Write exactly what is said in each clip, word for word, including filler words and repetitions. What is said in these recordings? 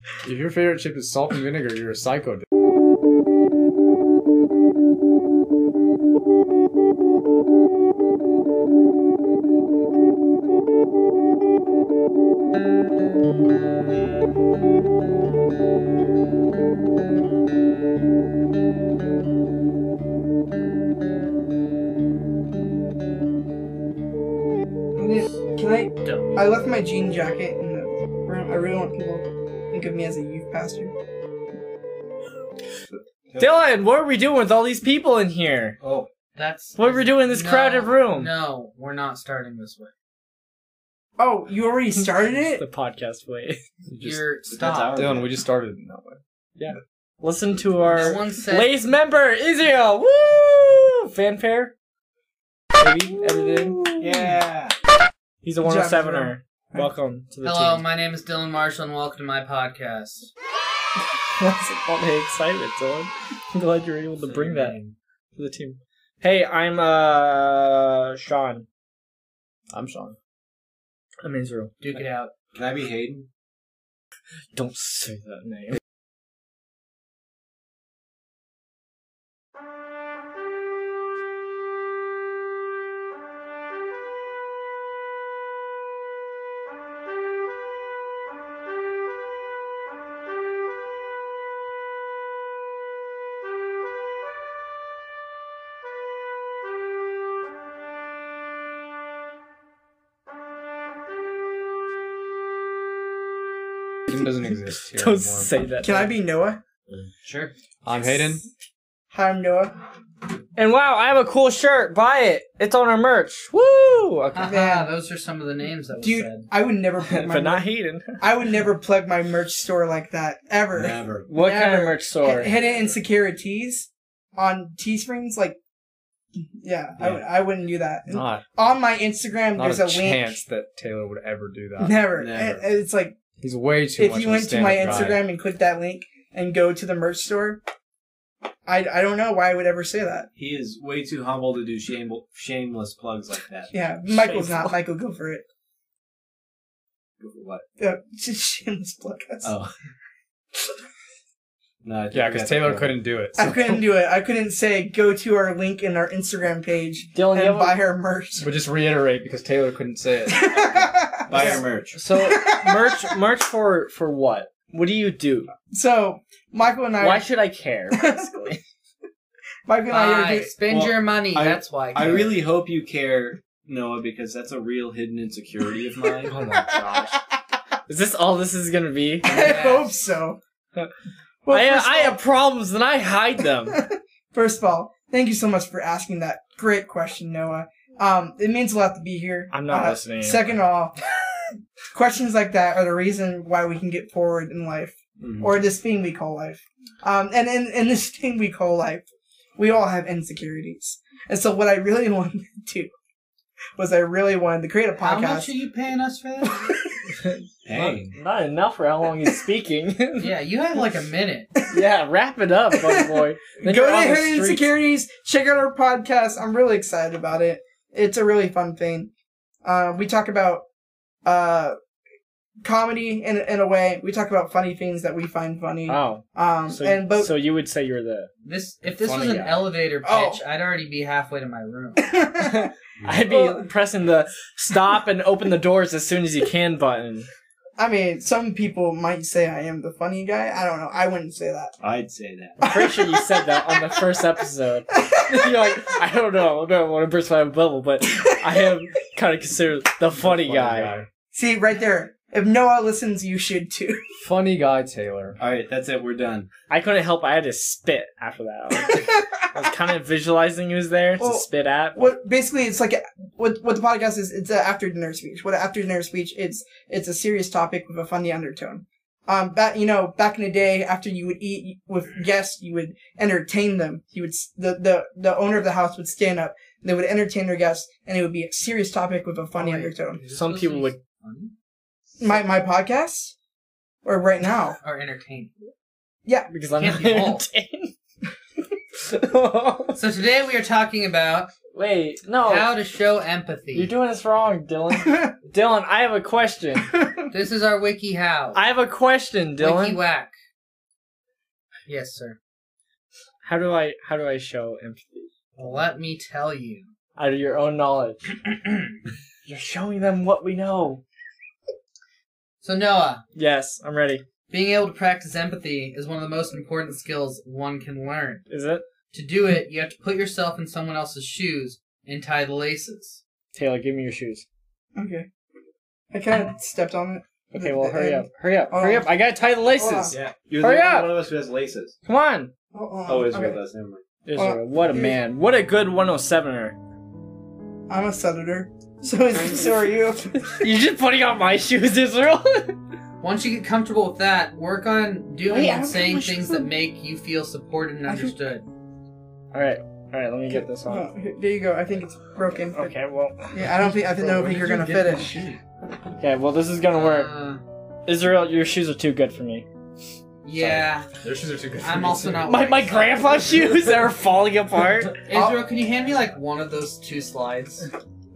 If your favorite chip is salt and vinegar, you're a psycho. Can I? I left my jean jacket in the room. I really want people to think of me as a youth pastor. Dylan, what are we doing with all these people in here? Oh, that's what are we doing in this no, crowded room? No, we're not starting this way. Oh, you already started it? The podcast way. You're stop. Dylan, we just started in that way. Yeah. Listen to our no said... Blaze member, Israel. Woo! Fanfare. Maybe edited in. Yeah. He's a one oh seven-er. Welcome to the Hello, team. my name is Dylan Marshall, and welcome to my podcast. That's all the excitement, Dylan. I'm glad you're able to bring that to the team. Hey, I'm uh Sean. I'm Sean. I'm Israel. Duke it out. Can I be Hayden? Don't say that name. Hayden doesn't exist here Don't anymore. say that. Can I be Noah? Sure. I'm Hayden. Hi, I'm Noah. And wow, I have a cool shirt. Buy it. It's on our merch. Woo! Okay. Haha, those are some of the names that were Dude, said. I would never plug my But not merch. Hayden. I would never plug my merch store like that ever. Never. What kind of Never. merch store? H- Hidden Insecurities on Teesprings, like, yeah, I, Yeah. would, I wouldn't do that. Not, On my Instagram, not there's a, a, link. chance that Taylor would ever do that. Never. Never. It- it's like He's way too if much you of a went to my stand-up guy. Instagram and clicked that link and go to the merch store, I, I don't know why I would ever say that. He is way too humble to do shame, shameless plugs like that. Yeah, Michael's Shameful. not. Michael, go for it. Go for what? Uh, just shameless plug us. Oh. No, I think Yeah, we because got Taylor that couldn't do it. I so- couldn't do it. I couldn't say go to our link in our Instagram page Dylan, you and have buy a- our merch. But just reiterate because Taylor couldn't say it. Buy our merch. So merch, merch for for what? What do you do? So Michael and I. Why should I care? Basically, Michael and I are Buy, doing. spend Well, your money. I- That's why. I really hope you care, Noah, because that's a real hidden insecurity of mine. oh my gosh, is this all this is gonna be? I hope so. Well, I first of I all- have problems and I hide them. First of all, thank you so much for asking that great question, Noah. Um, it means a lot to be here. I'm not Uh, listening. Second of all, questions like that are the reason why we can get forward in life, Mhm. or this thing we call life. Um, and in, in this thing we call life, we all have insecurities. And so what I really wanted to do was I really wanted to create a How much podcast. are you paying us for that? Dang. Not, not enough for how long he's speaking. Yeah, you had like a minute. Yeah, wrap it up, buddy boy. Then Go you're to on the Hidden streets. Insecurities. Check out our podcast. I'm really excited about it. It's a really fun thing. Uh, we talk about uh, comedy in in a way. We talk about funny things that we find funny. Oh, Um, so, and but so you would say you're the? This if this Funny was an guy. elevator pitch, Oh. I'd already be halfway to my room. I'd be Well- pressing the stop and open the doors as soon as you can button. I mean, some people might say I am the funny guy. I don't know. I wouldn't say that. I'd say that. I'm pretty sure you said that on the first episode. You're like, I don't know, I don't want to burst my bubble, but I am kind of considered the funny, guy. See, right there. If Noah listens, you should too. Funny guy, Taylor. All right, that's it. We're done. I couldn't help. I had to spit after that. I was, I was kind of visualizing who's there to Well, spit at. What basically it's like what what the podcast is. It's an after dinner speech. What an after dinner speech? It's it's a serious topic with a funny undertone. Um, back you know back in the day, after you would eat with guests, you would entertain them. You would s- the the the owner of the house would stand up. And they would entertain their guests, and it would be a serious topic with a funny Oh, wait. undertone. Is this Some supposed people to be would- funny My my podcast, or right now. or entertain. Because I'm Can't not be both. entertained. So today we are talking about Wait, no. How to show empathy. You're doing this wrong, Dylan. Dylan, I have a question. This is our wiki how. I have a question, Dylan. Wiki whack. Yes, sir. How do I how do I show empathy? Let me tell you. Out of your own knowledge. You're showing them what we know. So Noah, Yes, I'm ready. being able to practice empathy is one of the most important skills one can learn. Is it? To do it, you have to put yourself in someone else's shoes and tie the laces. Taylor, give me your shoes. Okay. I kind of stepped on it. Okay, The- well, the hurry end. up. Hurry up. Hold Hurry on. up. I gotta tie the laces. Yeah. You're Hurry the up. only one of us who has laces. Come on. Oh, oh, Oh, Israel okay. does. Never mind. Israel, what a man. What a good one oh sevener. I'm a senator. So is so are you. You're just putting on my shoes, Israel. Once you get comfortable with that, work on doing Wait, I and don't saying have my things shoes that on. make you feel supported and I don't- understood. Alright. Alright, let me get this on. Oh, here- there you go. I think it's broken. but- Okay, well. Yeah, I don't think I don't know if you're gonna fit it. Okay, well, this is gonna work. Uh, Israel, your shoes are too good for me. yeah, Their shoes are too good. for I'm me, also too. not. My, wearing my socks. grandpa's shoes that are falling apart. Israel, can you hand me like one of those two slides?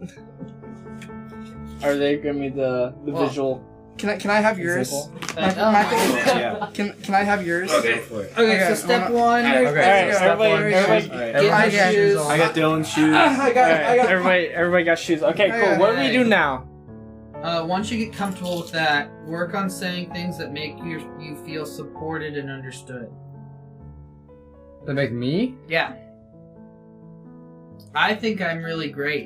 Are they giving me the, the Well, visual Can I can I have yours? example? My- oh, Michael- my- Yeah. Can can I have yours? Okay, for it. Okay, Okay, so step hold on. one, Alright, Okay, there you so go. everybody- There you go. everybody- Alright. get I the got- shoes. I got Dylan's shoes. Ah, I got it. I Alright, got it. everybody, everybody got shoes. Okay, I cool. got What it. do we do now? Uh, once you get comfortable with that, work on saying things that make you you feel supported and understood. That make me? Yeah. I think I'm really great.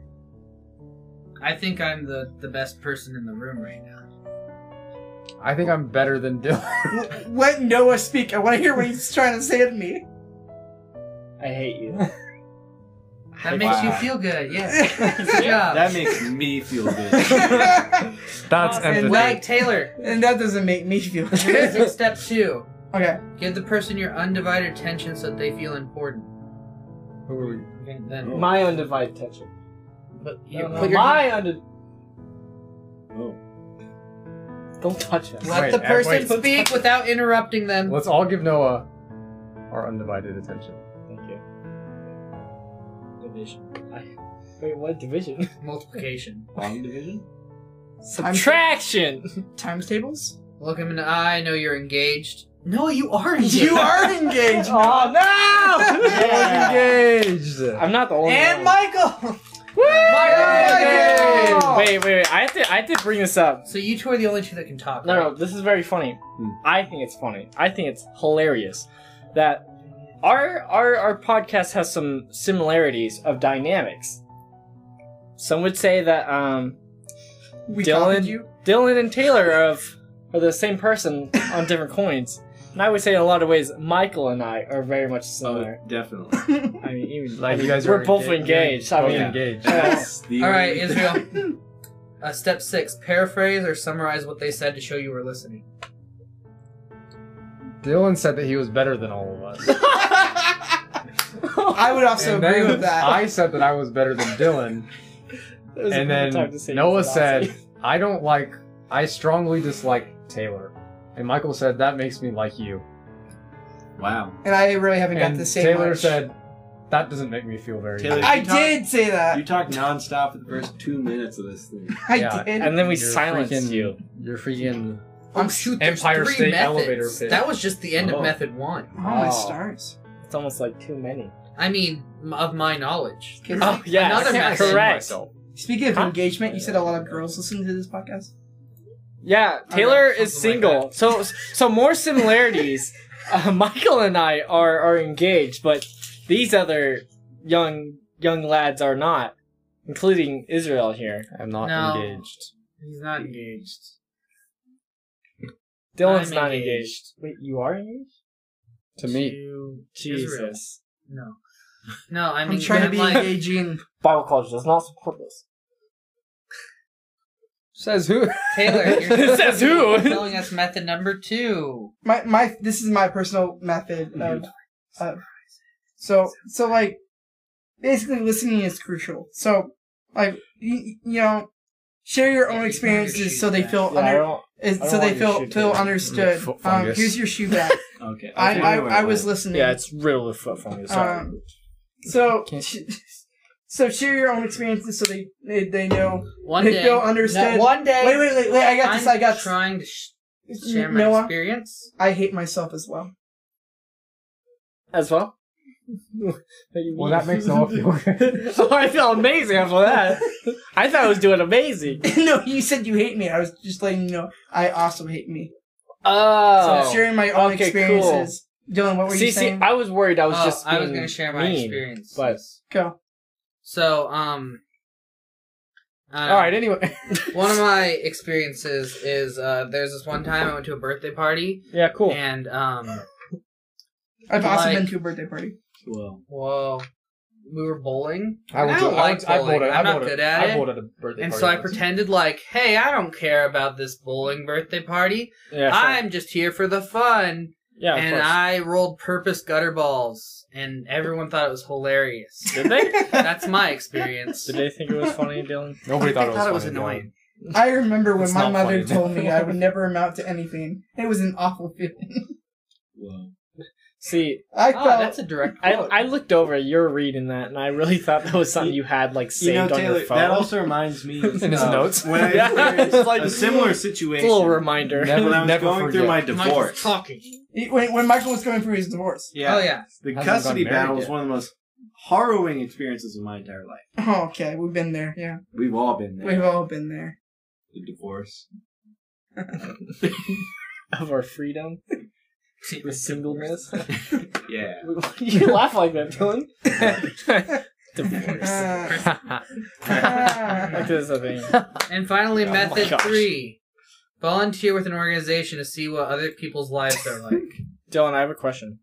I think I'm the, the best person in the room right now. I think I'm better than Dylan. Let Noah speak. I want to hear what he's trying to say to me. I hate you. That makes you Wow. feel good, yeah. Good job. That makes me feel good. That's Awesome. empathy. Like Taylor, And that doesn't make me feel here's good. step two. Okay. Give the person your undivided attention so that they feel important. Who are we? Okay, then, My undivided attention. but you No, no, put your my undivided. Oh. Don't touch us. let Wait, the person wait. speak without interrupting them. Let's all give Noah our undivided attention. Thank you. Division. I, wait, what division? Multiplication. Long division? Subtraction. Times tables? Look him in the eye. Know you're engaged. No, you are engaged. You are engaged. Oh no! Yeah. Engaged. I'm not the only And one. Michael. Michael! Wait, wait, wait! I have to, I have to bring this up. So you two are the only two that can talk. No, right? no, this is very funny. Hmm. I think it's funny. I think it's hilarious that our our our podcast has some similarities of dynamics. Some would say that um, We Dylan- copied you? Dylan and Taylor are of are the same person on different coins, and I would say in a lot of ways Michael and I are very much similar. Oh, definitely. I mean, even Like I mean, you guys we're are both enga- engaged. I Both mean, engaged. That's the All right, only- Israel. Uh, step six: paraphrase or summarize what they said to show you were listening. Dylan said that he was better than all of us. I would also And agree then with that. I said that I was better than Dylan. It was a And cool then time to say Noah Nazi. said, I don't like, I strongly dislike Taylor. And Michael said, that makes me like you. Wow. and I really haven't got And to say Taylor much. said, that doesn't make me feel very Taylor- good. I You talk- did say that. You talked nonstop for the first two minutes of this thing. I Yeah, did. and then we You're silenced freaking- you. You're freaking... Oh shoot! There's Empire three State methods. elevator pitch. That was just the end Oh. of method one. oh my Oh. stars. It's almost like too many. I mean, m- of my knowledge. Oh yeah, Another method. correct. Speaking of Huh? engagement, you said a lot of girls listen to this podcast. Yeah, Taylor Okay, is something like single. so so more similarities. uh, Michael and I are are engaged, but these other young young lads are not, including Israel here. I'm not No. engaged. He's not engaged. Dylan's I'm not engaged. engaged. Wait, you are engaged? To me. To Jesus. Israel. No. No, I mean, I'm trying to I'm be like, engaging. Bible college does not support this. Says who? Taylor, you're It says who? telling us method number two. My my this is my personal method of, of so so like basically listening is crucial. So like you, you know share your own Yeah, you experiences can so they shoot feel Yeah, I under don't, is, I so don't they want your feel shoe feel to- understood. Foot Um, fungus. here's your shoe bag. Okay. I okay, I, wait, wait, I was wait. listening. yeah, it's riddled with foot fungus. Sorry. Um, so Can't- So share your own experiences so they they, they know. One They day, feel understood. No, one day. Wait, wait, wait, wait! I got this. I'm I got this. trying to sh- share my Noah, experience. I hate myself as well. As well? Well, that makes Noah feel good. Oh, I feel amazing after that. I thought I was doing amazing. No, you said you hate me. I was just letting you know I also hate me. Oh. So sharing my own okay, experiences. Dylan, what were see, you see, saying? I was worried I was Oh, just I was being gonna share my mean, experience. But Go. So, um. uh, All right. Anyway, One of my experiences is uh, there's this one time I went to a birthday party yeah, cool. and um, I've also like- been to a birthday party. Well, whoa, we were bowling. I don't would do. I like would. I bowling. bowled. I'm I not bowled good it. at I it. bowled at a birthday And party so I once. pretended like, hey, I don't care about this bowling birthday party. Yeah, sure. I'm just here for the fun. yeah, of and course. I rolled purpose gutter balls, and everyone thought it was hilarious. Did they? That's my experience. Did they think it was funny, Dylan? Nobody thought I it was. thought it was funny, annoying. I remember when It's my not mother funny. told me I would never amount to anything. It was an awful feeling. well. See, I Oh, felt that's a direct I, quote. I looked over, you're reading that, and I really thought that was something you had, like, saved You know, on Taylor, your phone. that also reminds me In his of notes? when I Yeah, experienced it's like- a similar It's situation a little reminder. Never- when I was never going through forget. my Michael's divorce. talking. when when Michael was going through his divorce. Yeah, Oh yeah. the Hasn't custody gotten married battle was yet. one of the most harrowing experiences of my entire life. Oh, okay, we've been there. Yeah, We've all been there. we've all been there. The divorce. Of our freedom. The singleness. Yeah. You laugh like that, Dylan. Divorce. Uh, Like this is a thing. And finally, Oh my method gosh. three: volunteer with an organization to see what other people's lives are like. Dylan, I have a question.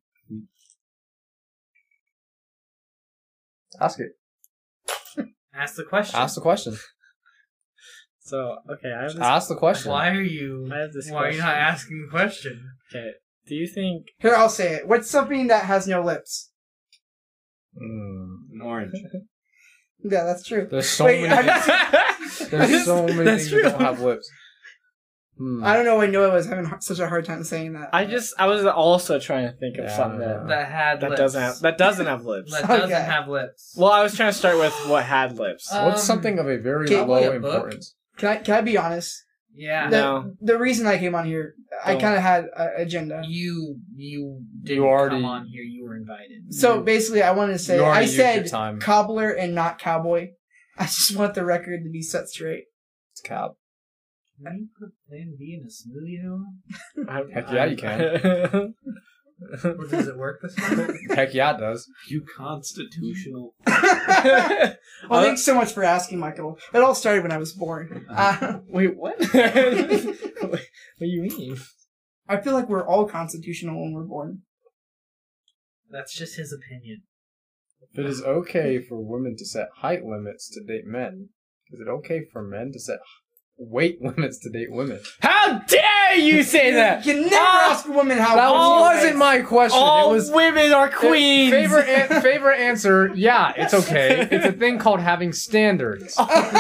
Ask it. Ask the question. Ask the question. So, okay, I have this. Ask the question. Why are you? I have this Why are you question. not asking the question? Okay, do you think Here, I'll say it. What's something that has no lips? Mm. An orange. Yeah, that's true. There's so Wait, many. I, There's so many That's things true. that don't have lips. Hmm. I don't know why Noah was having h- such a hard time saying that. I just I was also trying to think of Yeah, something I don't that know. That had that lips. doesn't have that doesn't have lips. That doesn't Okay. have lips. Well, I was trying to start with what had lips. Uh, What's Um, something of a very okay, low probably a book. importance? Can I can I be honest? Yeah. The, No. the reason I came on here, I Don't. kind of had an agenda. You you didn't You already- come on here. You were invited. So basically, I wanted to say You already I used your said time. cobbler and not cowboy. I just want the record to be set straight. It's cab. Can you put Plan B in a smoothie, Noah? I- Heck yeah, you can. Or does it work this time? Heck yeah, it does. You constitutional. Well, thanks so much for asking, Michael. It all started when I was born. Uh, Wait, what? What do you mean? I feel like we're all constitutional when we're born. That's just his opinion. If it is okay for women to set height limits to date men, is it okay for men to set weight limits to date women? How dare you say that? You never Ah, ask a woman how. That old she wasn't is. my question. All it was women are queens. Favorite an- favorite answer. Yeah, it's okay. It's a thing called having standards.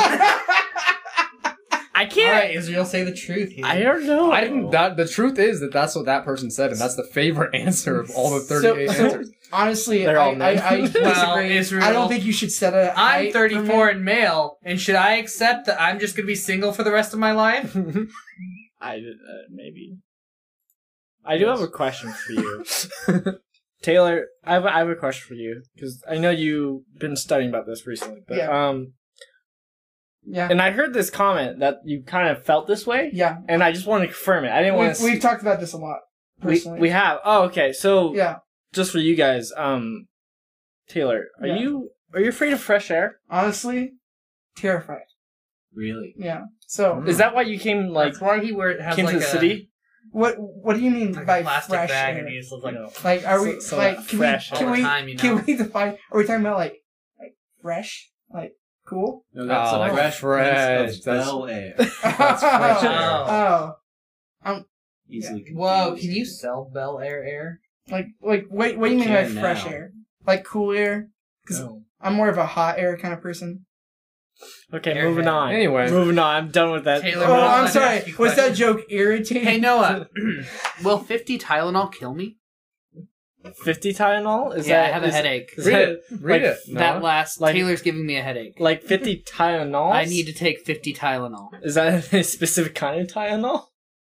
I can't. All right, Israel, say the truth here. I don't know. I didn't. That the truth is that that's what that person said, and that's the favorite answer of all the thirty-eight So- so- answers. Honestly, They're I, all I, men. I disagree. Well, Israel, I don't think you should set a. I'm height for thirty-four men. and male, and should I accept that I'm just gonna be single for the rest of my life? I uh, maybe. I do have a question for you, Taylor. I have, I have a question for you because I know you've been studying about this recently. But, Yeah. Um, Yeah. and I heard this comment that you kind of felt this way, Yeah. and I just want to confirm it. I didn't want We've, to. we've talked about this a lot. we, Personally. we have. Oh, okay. So Yeah. just for you guys, um, Taylor, are Yeah. you are you afraid of fresh air? Honestly, terrified. Really? Yeah. So, Is that why you came like That's why he wear, has came like to the a, city? what what do you mean like by a plastic fresh bag, air? and he just looks like No. Like, are we So- so like that can fresh we air. can all we the time, you know. can we define? Are we talking about like like fresh, like cool? No, that's Oh, a like fresh, fresh, Prince of that's- Bel Air. That's fresh air. Oh, oh, Easily Whoa, confused. can you sell Bel Air air? like like wait, what do you mean by Can fresh now. air? Like cool air? Because No. I'm more of a hot air kind of person. Okay, Airhead. moving on. Anyway. moving on. I'm done with that. Taylor, Oh, Well, I'm let me sorry. ask you a Was that question. joke irritating? Hey Noah, will fifty Tylenol kill me? fifty Tylenol? Is yeah, that I have a is- headache. is Read that it. Read like it. That Noah. last Like- Taylor's giving me a headache. like fifty Tylenols? I need to take fifty Tylenol. Is that a specific kind of Tylenol?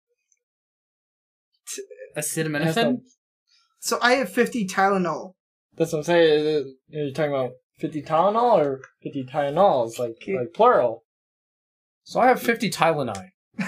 Acetaminophen? So I have fifty Tylenol. That's what I'm saying. Is it- Are you talking about fifty Tylenol or fifty Tylenols? Like, Okay. like plural? So I have fifty Tylenol.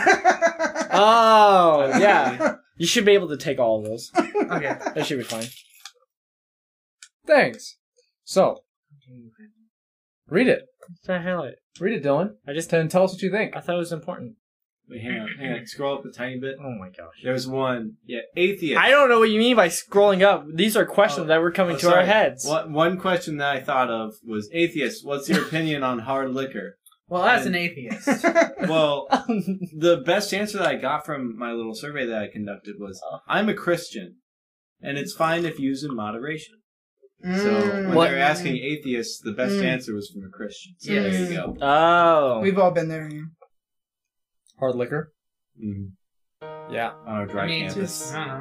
Oh, yeah. You should be able to take all of those. Okay. That should be fine. Thanks. So, read it. Try to highlight. Read it, Dylan. I just, And tell us what you think. I thought it was important. Wait, hang on, hang on. Scroll up a tiny bit. Oh my gosh. There's one. Yeah, atheist. I don't know what you mean by scrolling up. These are questions Oh, that were coming oh, to our sorry. heads. What, one question that I thought of was, atheist, what's your opinion on hard liquor? Well, as an atheist. Well, the best answer that I got from my little survey that I conducted was, I'm a Christian, and it's fine if used in moderation. So when What- they were asking atheists, the best Mm. answer was from a Christian. So Yeah. there you go. Oh. We've all been there. Yeah. Hard liquor. Mm-hmm. Yeah. On our dry I mean, campus. just, I don't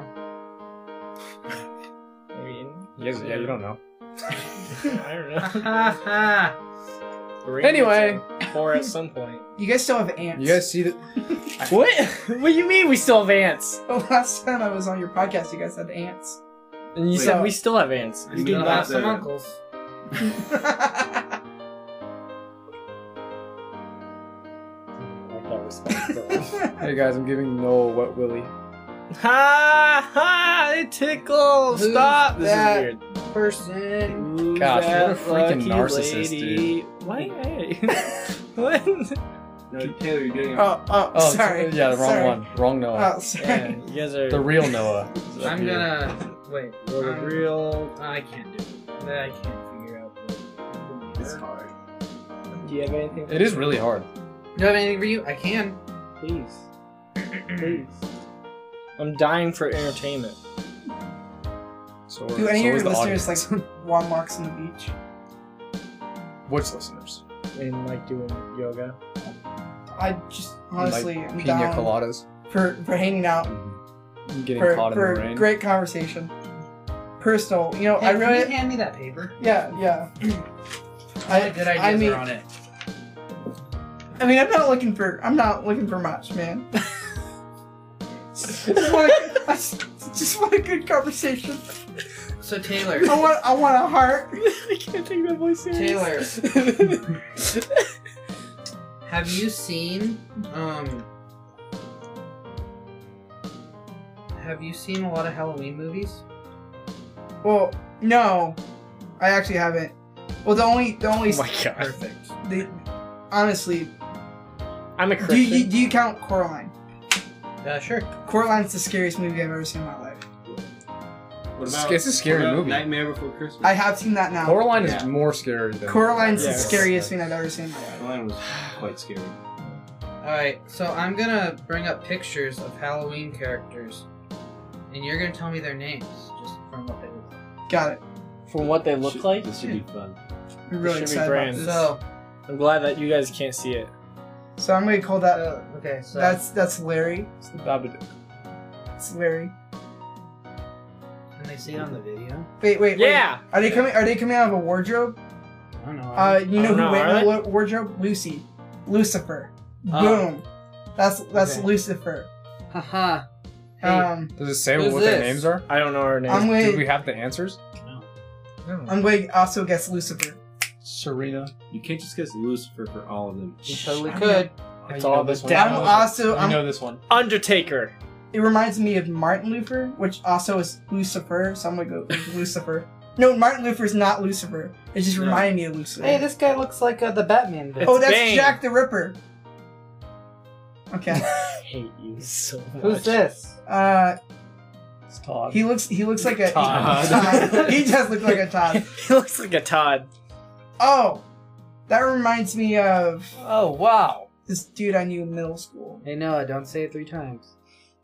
know. I mean, You guys, yeah, you don't know. I don't know. Ha ha. Anyway. Or at some point. You guys still have ants. You guys see that? What? What do you mean we still have ants? The last time I was on your podcast, you guys had ants. And you Wait. said we still have ants. We You still do have not. the- Some uncles. Like that response. Hey guys, I'm giving Noah Wet Willy. Ha ha! It tickles. Who's Stop. This that? is weird. Person. Who's Gosh, that what a freaking lucky narcissist, lady? Why? What? No, Taylor, you're getting Oh, oh, Oh, sorry. Yeah, the wrong Sorry. one. Wrong Noah. Oh, sorry. Yeah, you guys are The real Noah. I'm gonna wait. You're the I'm- real. I can't do it. I can't figure out. What It's hard. Do you have anything? It is really hard. Do you have anything for you? I can. Please. Please. I'm dying for entertainment. So, Do any so of is your the listeners audience. like warm walks on the beach? Which listeners? And like doing yoga. I just honestly like am pina down coladas. for for hanging out Getting for, caught in for the rain. great conversation. Personal, you know, Hey, I can really, you hand me that paper? yeah, yeah. All the good ideas I mean, are on it. I mean, I'm not looking for, I'm not looking for much, man. just, want a, I just, just want a good conversation. So Taylor, I want, I want a heart. I can't take that voice serious. Taylor, have you seen um? Have you seen a lot of Halloween movies? Well, no, I actually haven't. Well, the only, the only, Oh my god. Perfect. the, honestly, I'm a do Christian. you, do you count Coraline? Uh, sure. Coraline's the scariest movie I've ever seen in my life. What It's- it's a scary what about movie. Nightmare Before Christmas. I have seen that now. Coraline is Yeah. more scary than Coraline's Yeah, the it's- scariest thing I've ever seen in my life. Coraline was quite scary. Alright, so I'm gonna bring up pictures of Halloween characters, and you're gonna tell me their names, just from what they look like. Got it. From what they look Should- like. This should be fun. I'm really should be excited grand. about this. So, I'm glad that you guys can't see it. So I'm gonna call that. uh, okay, so That's that's Larry. It's the Babadook. It's Larry. can they see it on the video? Wait, wait, wait. Yeah. Are they coming? Are they coming out of a wardrobe? I don't know. Uh, you I know don't who know, went are in they? the wa- wardrobe? Lucy, Lucifer. Oh. Boom. That's that's Okay. Lucifer. Haha. Hey, Um, Does it say Who's what their this? names are? I don't know her name. I'm Do going. we have the answers? I'm going to also guess Lucifer. Serena. You can't just guess Lucifer for all of them. you totally I'm could. It's You all know the this one. devil. You I'm know this one. also. You I'm, know this one. Undertaker. It reminds me of Martin Luther, which also is Lucifer. So I'm gonna go with Lucifer. No, Martin Luther's not Lucifer. It just No. reminded me of Lucifer. Hey, this guy looks like uh, the Batman. It's oh, that's Bane. Jack the Ripper. Okay. I hate you so much. Who's this? Uh, It's Todd. he looks. He looks like a Todd. Todd. He does look like a Todd. He looks like a Todd. Oh, that reminds me of Oh wow. this dude I knew in middle school. Hey, Noah, don't say it three times.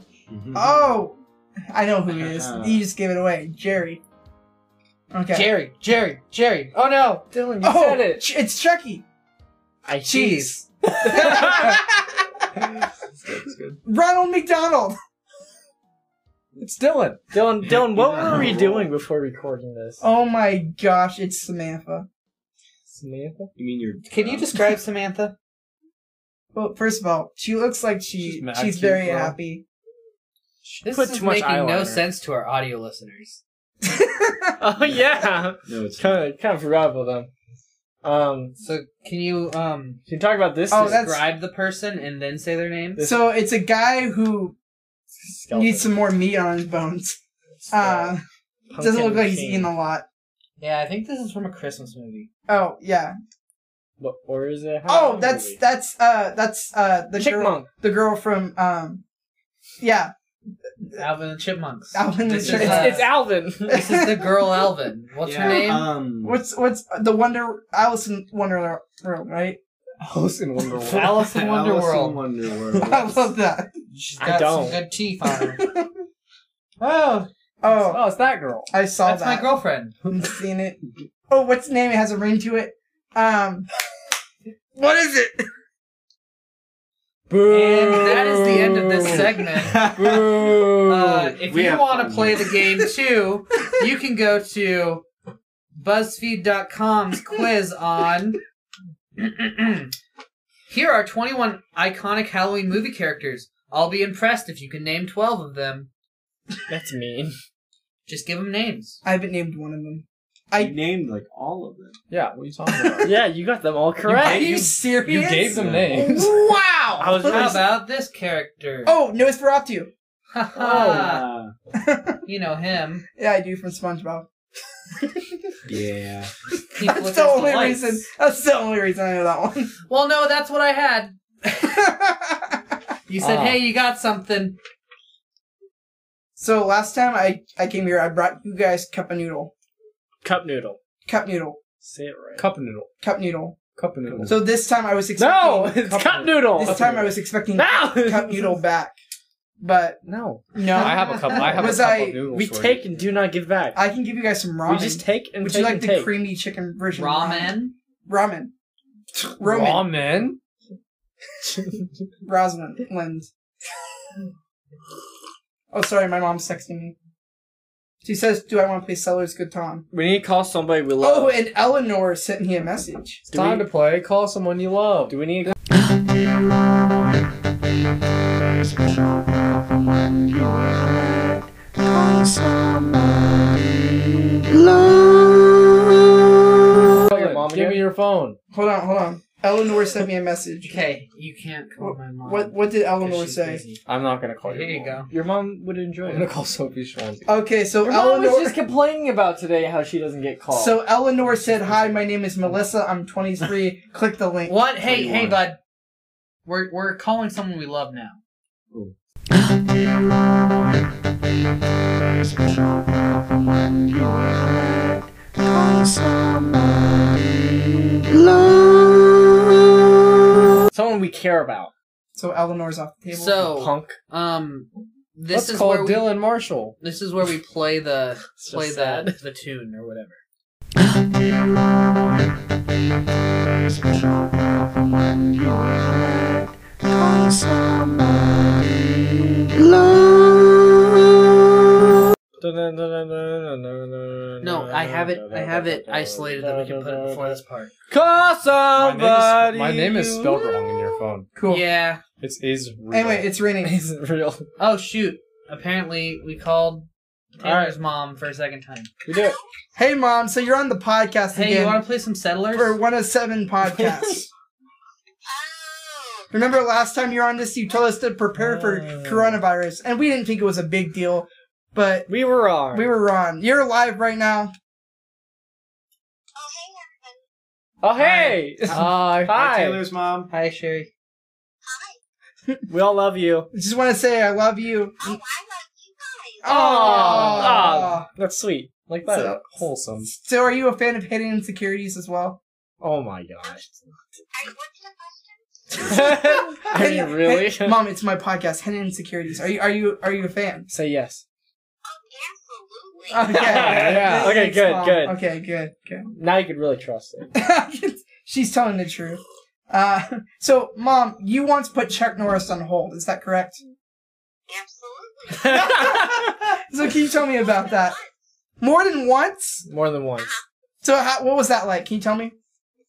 Oh, I know who he is. You just gave it away, Jerry. Okay. Jerry, Jerry, Jerry. Oh no, Dylan, you Oh, said it. Ch- it's Chucky. I Cheese. That's good. Ronald McDonald. It's Dylan. Dylan, Dylan, what were we doing before recording this? Oh my gosh, it's Samantha. Samantha? You mean you're? Can you describe Samantha? Well, first of all, she looks like she She's mad she's cute, very bro. happy. This Put is too much making no eyeliner. sense to our audio listeners. Oh yeah, No, it's kind of kind of forgot about them. Um, So can you um can you talk about this? Oh, this that's- describe the person and then say their name? This- So it's a guy who skeleton. needs some more meat on his bones. Uh, doesn't look like he's eating a lot. Yeah, I think this is from a Christmas movie. Oh yeah. What, or is it? Oh, that's that's uh that's uh the girl Chickmunk. the girl from um yeah Alvin and the Chipmunks. Alvin and the This is, Chipmunks. uh, It's, it's Alvin. This is the girl Alvin. What's her name? Um, What's what's the Wonder Alice in Wonderland, right? Alice in Wonderworld. Alice in Alice in Wonderworld. Wonderworld. I love that. She's I got don't. some good teeth on her. Oh, Oh, Oh, it's that girl. I saw that's that. my girlfriend. I've seen it. Oh, what's the name? It has a ring to it. Um, what is it? Boo. And that is the end of this segment. Boo. Uh, if We you have want to fun. play the game too, you can go to BuzzFeed dot com's quiz on. Here are twenty-one iconic Halloween movie characters. I'll be impressed if you can name twelve of them. That's mean. Just give them names. I haven't named one of them. I I. named like all of them. Yeah, what are you talking about? Yeah, you got them all Are correct. you you- serious? You gave them names. Wow. I was How really about this character? Oh, Nosferatu. Haha. Uh, You know him. Yeah, I do from SpongeBob. yeah. He That's flickers the the only lights. reason. That's the only reason I know that one. Well, no, that's what I had. You said, Ah. "Hey, you got something." So last time I, I came here, I brought you guys cup of noodle. Cup noodle. Cup noodle. Say it right. Cup noodle. Cup noodle. Cup noodle. So this time I was expecting... No, it's cup cup noodle. This time I was expecting No. cup noodle back. But, no. no. I have a cup. I have Was a cup I- of noodles. We for take you. and do not give back. I can give you guys some ramen. We just take and Would take you like and the take. creamy chicken version of ramen? Ramen. Ramen. Roman. ramen. Rosalind. Oh, sorry, my mom's texting me. She says, do I want to play Seller's Good Tom? We need to call somebody we love. Oh, and Eleanor sent me a message. It's time we- to play. Call someone you love. Do we need? Call your mom Give again? me your phone. Hold on, hold on. Eleanor sent me a message. Okay, you can't call my mom. What What did 'cause Eleanor she's say? busy. I'm not gonna call Here your you mom. go. Your mom would enjoy I'm it. gonna call Sophie Schwanzi. Okay, so Your mom Eleanor. was just complaining about today how she doesn't get called. So Eleanor said, "Hi, my name is Melissa. I'm twenty-three. Click the link." What? Hey, hey, twenty-one. bud. We're we're calling someone we love now. someone we care about. So Eleanor's off the table. So, Punk. um, this Let's is call where we, Dylan Marshall. this is where we play the It's play just the sad. the tune or whatever. No, I have it. I have it isolated that we can put it before this part. Call My name, somebody. is, my name is you spelled wrong in your phone. cool. Yeah. It's is real. Anyway, it's raining. Isn't real. Oh shoot! Apparently, we called Taylor's mom for a second time. We do it. Hey, mom. So you're on the podcast Hey, again you want to play some Settlers? for one of seven podcasts. Remember last time you were on this, you told us to prepare for Oh. coronavirus, and we didn't think it was a big deal, but We were wrong. we were wrong. You're live right now. Oh hey! Hi. Hi, Hi. Taylor's mom. Hi, Sherry. We all love you. I just want to say I love you. Oh, I love you guys. Oh, that's sweet. Like that. So, Wholesome. so are you a fan of Hidden Insecurities as well? Oh my gosh. Are, what's the question? I mean, Hidden- really? Hid- Mom, it's my podcast, Hidden Insecurities. Are you are you are you a fan? Say yes. Oh, absolutely. Okay. Yeah. Okay, Thanks, good, Mom. good. Okay, good, good. Now you can really trust it. She's telling the truth. Uh, so, Mom, you once put Chuck Norris on hold. Is that correct? absolutely. So can you tell me about that? More than once? More than once. So how, what was that like? Can you tell me?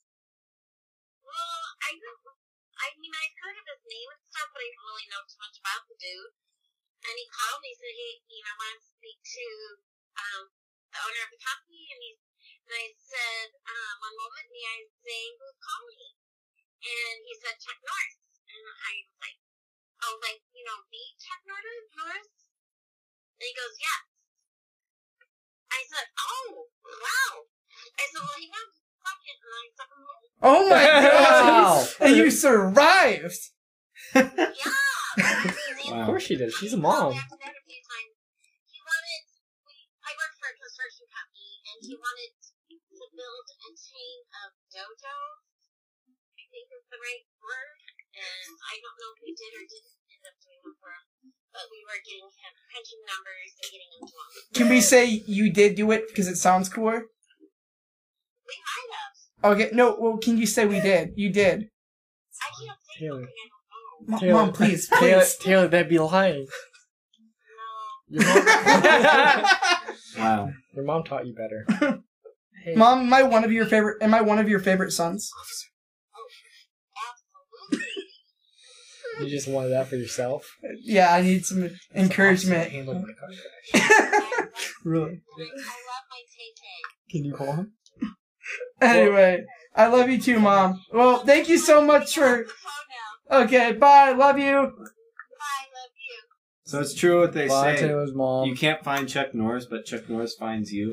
Well, I don't, I mean, I've heard of his name and stuff, but I don't really know too much about the dude. And he called me, said, hey, you know, I want to speak to um, the owner of the company. And, he, and I said, um, one moment, and I say, who's calling? And he said, Chuck Norris. And I was like, I was like, you know, me, Chuck Norris? Norris? And he goes, yes. I said, oh, wow. I said, well, he wants to fuck it, and I said, oh. Oh my Wow. god! And you survived! Yeah. Of course she did. She's a Well, mom. after that a few times, he wanted, we, I worked for a construction company, and he wanted to build a chain of dojos, I think is the right word, and I don't know if we did or didn't end up doing them for him, but we were getting him pension numbers and getting them to him. Can we say you did do it because it sounds cooler? We might have. Okay, no, well, can you say we did? You did. I can't say Taylor. something I don't know. Mom, Taylor. Mom please, Taylor, please. Taylor, that'd be lying. No. Your mom, Wow. your mom taught you better. Hey, Mom, am I one of your favorite? Am I one of your favorite sons? Absolutely. You just wanted that for yourself. Yeah, I need some encouragement. Handled my car. Really? I love my Tay-Tay. Can you call him? Anyway, I love you too, Mom. Well, thank you so much for. The phone now. Okay, bye. Love you. Bye, love you. So it's true what they Bye, say. Taylor's mom. You can't find Chuck Norris, but Chuck Norris finds you.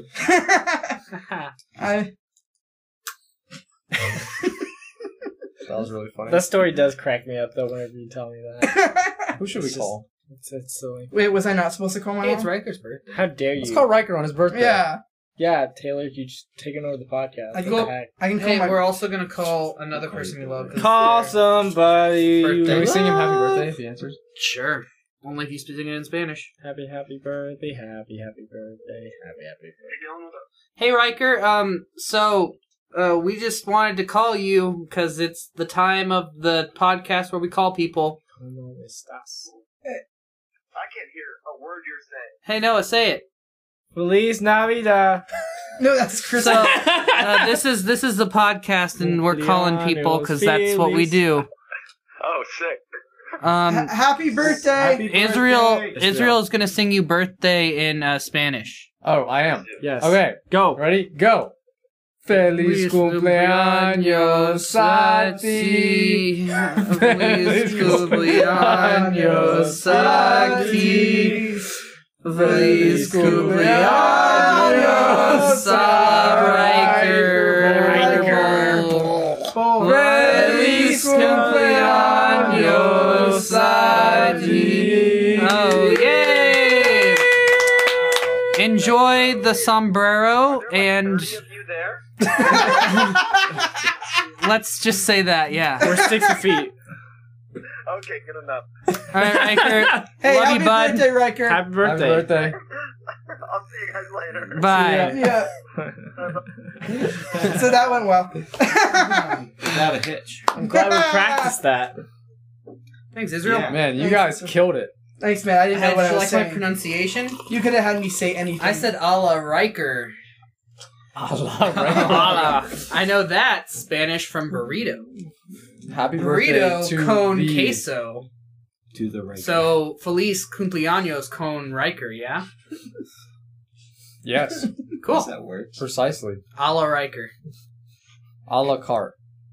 I. That was really funny. That story does crack me up though. Whenever you tell me that, Who should we It's call? it's, it's silly. Wait, was I not supposed to call my hey, it's mom? Riker's birthday. How dare you? Let's call Riker on his birthday. Yeah, Yeah, Taylor, you just taking over the podcast. I What go- the heck? I can call Hey, my. we're also gonna call another person we love. 'cause Call they're- somebody. Birthday. you Can we sing him happy love. birthday if he answers? Sure. Only if you speak it in Spanish. Happy, happy birthday, happy, happy birthday, happy, happy birthday. Hey Riker, um, so uh, we just wanted to call you because it's the time of the podcast where we call people. ¿Cómo estás? I can't hear a word you're saying. Hey Noah, say it. Feliz Navidad. No, that's Chris. So uh, this is this is the podcast, and we're calling people because that's what we do. Oh, sick. Um, Ha- happy birthday. Happy Israel, birthday. Israel is gonna sing you birthday in uh, Spanish. Oh, I am. Yes. Okay, Go. ready? Go. Feliz cumpleaños a ti. Feliz cumpleaños a ti. Feliz cumpleaños a Riker. Feliz cumpleaños a ti. Oh, yay! Enjoy the sombrero and thirty of you there? let's just say that, yeah. We're sixty feet. Okay, good enough. All right, Riker. Hey, Love happy you, bud. birthday, Riker. Happy birthday. Happy birthday. I'll see you guys later. Bye. Yeah. So that went well. Without a hitch. I'm glad we practiced that. Thanks, Israel. Yeah. Man, you guys killed it. Thanks, man. I didn't know Did what you I was like my saying. pronunciation? You could have had me say anything. I said a la Riker. Allah, right? Allah. I know that Spanish from burrito. Happy birthday Burrito to con the... queso. To the right. So, Feliz cumpleaños con Riker, yeah? Yes, Cool. That works. precisely. A la Riker. A la carte.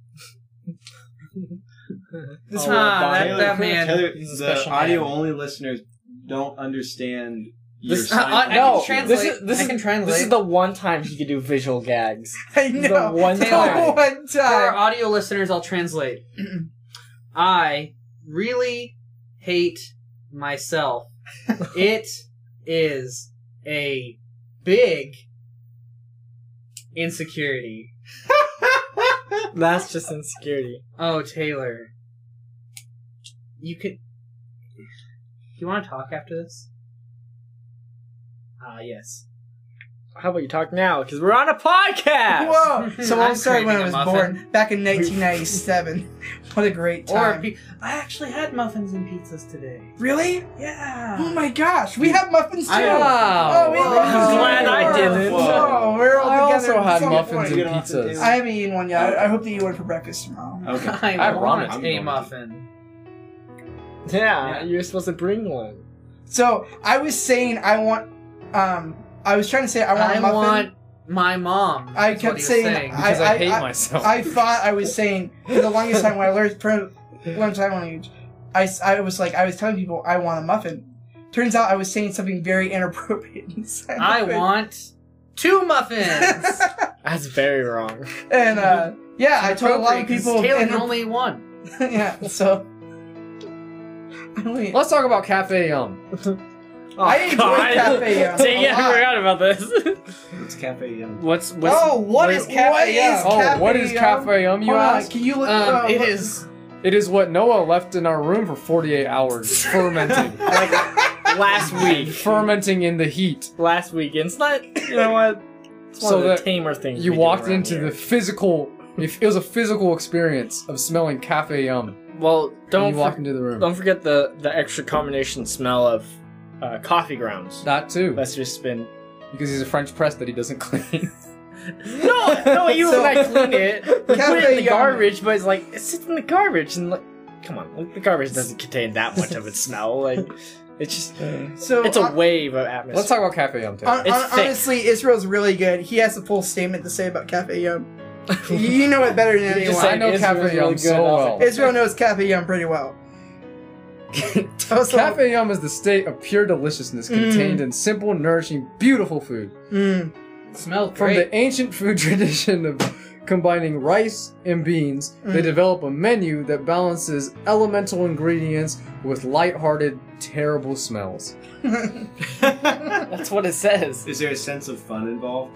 This Oh, one. Ah, that, Taylor, that man. Taylor, He's a the special man. audio only listeners don't understand your This- sign I- I- language. No, can translate. this is this I is can translate. This is the one time he could do visual gags. I This is know. the one Taylor. time. One For our time. audio listeners, I'll translate. I really hate myself. It is a big insecurity. That's just insecurity. Oh, Taylor. You could. You want to talk after this? Ah, yes. How about you talk now? Because we're on a podcast. Whoa! So I I'm started when I craving was a muffin. born, back in nineteen ninety-seven. What a great Or time! pe- I actually had muffins and pizzas today. Really? Yeah. Oh my gosh, we have muffins too. I- Oh, we Whoa. love I'm glad I Whoa. didn't. Whoa, we're all I together. also at had some muffins point. and Get off the pizzas. table. I haven't eaten one yet. I, I hope that you eat one for breakfast tomorrow. Okay. I, I have want ramen. I'm a going to. muffin. Yeah, Yeah. you're supposed to bring one. So I was saying I want. Um, I was trying to say I want I a muffin. want my mom. I That's kept what he was saying- Because I, I- hate I- myself. I thought I was saying for the longest time when I learned for learned sign language, I, s- I was like I was telling people I want a muffin. Turns out I was saying something very inappropriate. in sign I language. want two muffins. That's very wrong. and uh, yeah, I told a lot of people. Taylor and- can only one. yeah, so. I only- Let's talk about Cafe Yum. Oh, I enjoy God. Cafe Yum Dang a it, I lot. forgot about this. It's Cafe Yum. What's what's Oh, what is Cafe what is Yum? Oh, Cafe what is Yum? Cafe Yum, you Hold on, ask? can you look? Um, uh, it look- is It is what Noah left in our room for forty-eight hours, fermenting. like last week? fermenting in the heat. Last week. And it's not. You know what? It's one So of the that tamer things. You we do walked around into here. the physical. It was a physical experience of smelling Cafe Yum. Well, When don't you walk for- into the room. don't forget the the extra combination smell of uh, coffee grounds. That too, That's just been. because he's a French press that he doesn't clean. No, no, you So- when I clean it, put it Cafe in the Yum. garbage, but it's like it sits in the garbage and like, come on, like, the garbage doesn't contain that much of its smell. Like, it's just So it's a uh, wave of atmosphere. Let's talk about Cafe Yum, Taylor. hon- It's hon- thick. honestly, Israel's really good. He has a full statement to say about Cafe Yum. You know it better than You anyone. just say I know Israel's Cafe really Yum good so off well. it. Israel knows Cafe Yum pretty well. Also, Cafe Yum is the state of pure deliciousness Mm. contained in simple, nourishing, beautiful food. Mm. smells From great. the ancient food tradition of combining rice and beans, they Mm. develop a menu that balances elemental ingredients with lighthearted, terrible smells. That's what it says. Is there a sense of fun involved?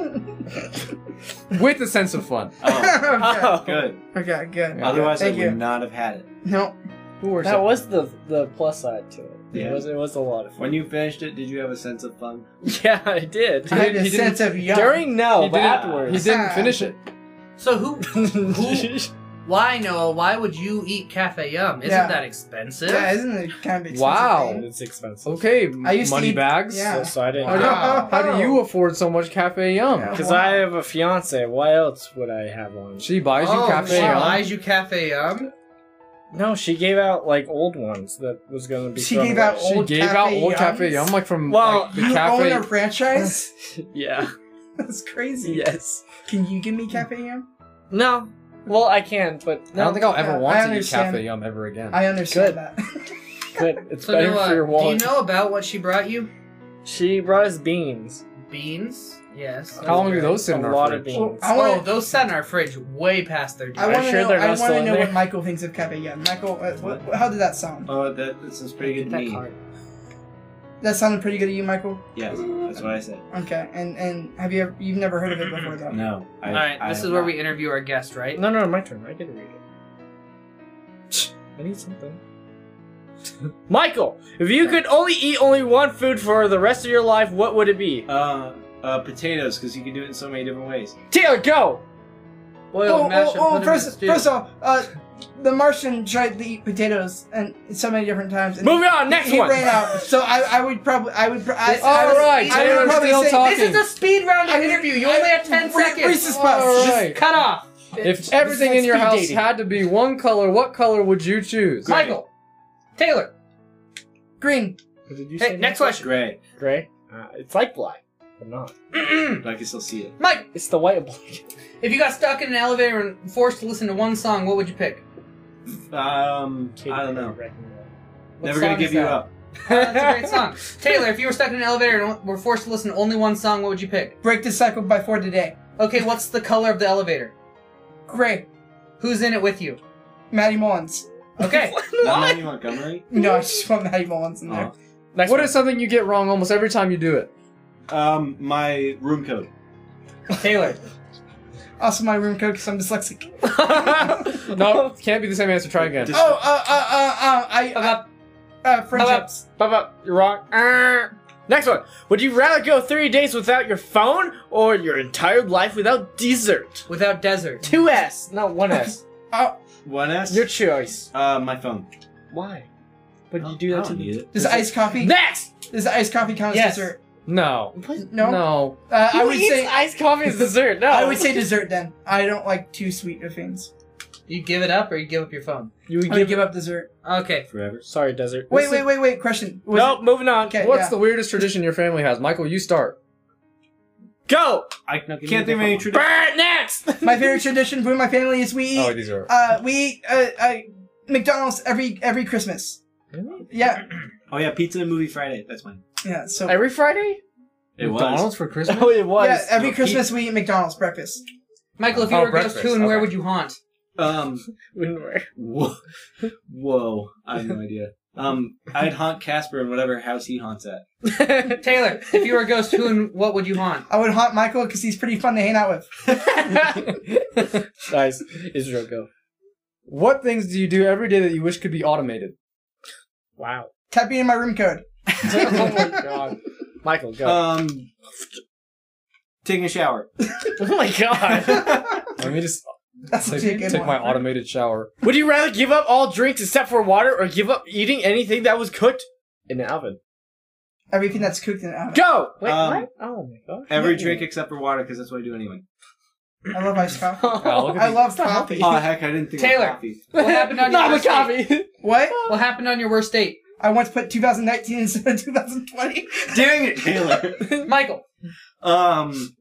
With a sense of fun. Oh, okay. Oh, good. Okay, good. Yeah. Otherwise, Thank I you. would not have had it. No. Who were that some- was the the plus side to it. Yeah. It was it was a lot of fun. When you finished it, did you have a sense of fun? Yeah, I did. I had a he didn't- sense of yum. During no, he but didn't, afterwards. he didn't finish it. So who? who why Noah? Why would you eat Cafe Yum? Isn't Yeah. that expensive? Yeah, isn't it kind of expensive? Wow. thing? It's expensive. Okay, I used to money eat- bags. yeah. So, so I didn't. How, do, Wow. how do you afford so much Cafe Yum? Yeah. Because Wow. I have a fiance. Why else would I have one? She buys you Oh, Cafe she Yum. buys you Cafe Yum. No, she gave out like old ones that was going to be. She thrown gave away. out She old gave Cafe out old Yums? Cafe Yum, like from Well, like, the You cafe. own a franchise? Yeah. That's crazy. Yes. Can you give me Cafe Yum? No. Well, I can, but I don't think I'll ever Yeah, want I to eat understand. Cafe Yum ever again. I understand Good. that. Good. It's So better Noah, for your do you wallet. know about what she brought you? She brought us beans. Beans. Yes. How long do that's those sit A in our lot of fridge? beans. I Oh, wanna- those sat in our fridge way past their I time. want to sure know. they're I not want still to in know there? what Michael thinks of Cafe Yum. Michael, uh, what, how did that sound? Oh, that, that sounds pretty good to That me. card. That sounded pretty good to you, Michael. Yes, that's what I said. Okay, and and have you ever, you've never heard of it before though? No. I, All right, I this have is where not. we interview our guest, right? No, no, my turn. I get to read it. I need something. Michael, if you could only eat only one food for the rest of your life, what would it be? Uh, uh, potatoes, because you can do it in so many different ways. Taylor, go! Boiled, Oh, mashed, oh, oh, and put 'em in first, stew. first of all, uh, the Martian tried to eat potatoes and so many different times. And Moving he, on, next he one. ran out. So I, I would probably, I would. pr- I, This- I all would, right, I would Taylor's probably still say, talking. This is a speed round of I- interview. You I- only have ten Re- seconds. Reese's All Puffs. right. Cut off. If everything like in your speed house dating. had to be one color, what color would you choose? Michael, Taylor. Green. What did you Hey, next question. Gray, Gray? Uh, it's like black, but not. but I can still see it. Mike, It's the white and black. if you got stuck in an elevator and forced to listen to one song, what would you pick? Um, I don't know. What Never gonna song give is you that? up. Uh, that's a great song. Taylor, if you were stuck in an elevator and were forced to listen to only one song, what would you pick? Break the cycle by four today. Okay, what's the color of the elevator? Gray. Who's in it with you? Maddie Mullins. Okay. Not Matthew Montgomery. No, I just want Maddie Mullins in there. Oh. Next What one. is something you get wrong almost every time you do it? Um, my room code. Taylor. Also, my room code because I'm dyslexic. No, can't be the same answer. Try again. Just- Oh, uh, uh, uh, uh, I, About uh, uh friendships. Bubba, you're wrong. Uh, Next one. Would you rather go thirty days without your phone or your entire life without dessert? Without desert. Two S, not one S. Oh, One S. Your choice. Uh, my phone. Why? Would you do that I to don't need it. does iced coffee? Next! Does iced coffee count as Yes. dessert? No. No. No. Uh, I Who would eats say iced coffee as dessert. No. I would say dessert then. I don't like too sweet of things. You give it up or you give up your phone? you would I would give. give up dessert. Okay. Forever. Sorry, desert. Wait, wait, wait, wait. Question. Was Nope. Moving on. Okay. What's yeah. the weirdest tradition your family has? Michael, you start. Go. I can't think of any tradition. Burn next. it- My favorite tradition for my family is we eat. Oh, these are. Uh, we eat uh, uh, McDonald's every every Christmas. Really? Yeah, Oh yeah, pizza and movie Friday. That's mine. yeah. So Every Friday? It McDonald's was. for Christmas? Oh, it was. yeah, every No, Christmas we eat McDonald's breakfast. Michael, if you Oh, were a ghost, breakfast, who and where okay. would you haunt? Um. When we're- Whoa. Whoa. I have no idea. Um. I'd haunt Casper in whatever house he haunts at. Taylor, if you were a ghost, who and what would you haunt? I would haunt Michael because he's pretty fun to hang out with. Nice. Israel, go. What things do you do every day that you wish could be automated? Wow. Typing in my room code. Oh my god. Michael, go. Um. Taking a shower. Oh my god. Let me just That's take, actually a good take one. my automated shower. Would you rather give up all drinks except for water or give up eating anything that was cooked in an oven? Everything that's cooked in an oven. Go! Wait, Um, what? Oh my god. Every drink except for water, because that's what I do anyway. I love iced coffee. Oh, look at I these- love coffee. Oh heck, I didn't think Taylor. of coffee. What happened on your Not worst with date? coffee. What? What happened on your worst date? I once put two thousand nineteen instead of two thousand twenty. Dang it, Taylor. Michael. um.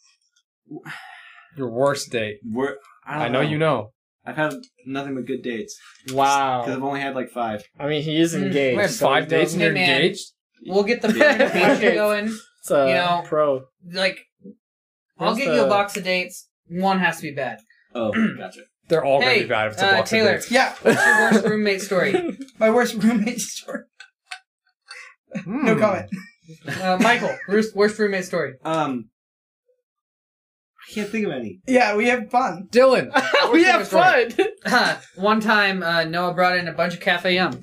Your worst date. We're, I, don't I know you know. I've had nothing but good dates because I've Wow. only had like five. I mean, he is Mm. engaged. We had so five he dates and doesn't- you're Hey, man. engaged? We'll get the presentation going. It's a You know, pro. Like, I'll Where's get you a the- box of dates. One has to be bad. Oh, gotcha. They're all Hey, gonna be bad if it's a uh, box Taylor. of dates. Yeah, What's your worst roommate story? my worst roommate story. No Hmm. comment. Uh, Michael, worst, worst roommate story. Um, I can't think of any. Yeah, we have fun. Dylan. we have fun. One time, uh, Noah brought in a bunch of Cafe Yum.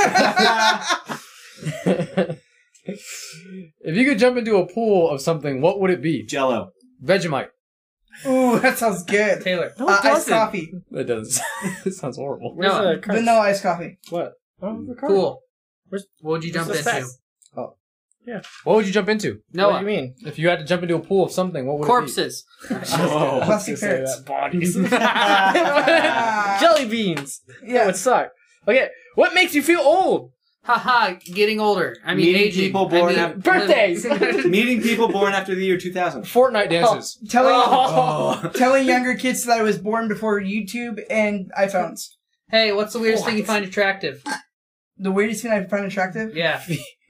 If you could jump into a pool of something, what would it be? Jello. Vegemite. Ooh, that sounds good. Taylor. No, Uh, it iced doesn't. coffee. That does. It sounds horrible. Where's Noah. the card? Vanilla iced coffee. What? Oh, the card. Cool. Where's- What would you jump where's the into? stats? What would you jump into? What do Noah. you mean? If you had to jump into a pool of something, what would Corpses. Oh. Plastic parrots. Bodies. Ah. Jelly beans. That Yeah. would suck. Okay, what makes you feel old? Haha, getting older. I mean, Meeting aging. people born I mean, af- Birthdays. Meeting people born after the year two thousand. Fortnite dances. Telling Oh. telling younger kids that I was born before YouTube and iPhones. Hey, what's the weirdest thing you What? find attractive? The weirdest thing I find attractive? Yeah.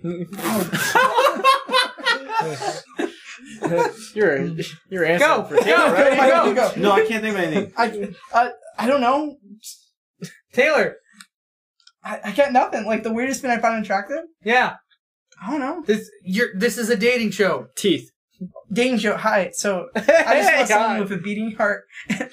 you're you're answering Go, for Taylor, go, right? Michael, you go. No, I can't think of anything. I, uh, I don't know. Taylor. I, I got nothing. Like the weirdest thing I find attractive? Yeah. I don't know. This you're this is a dating show. Teeth. Dating show. Hi. So I just Hey, saw someone God. with a beating heart.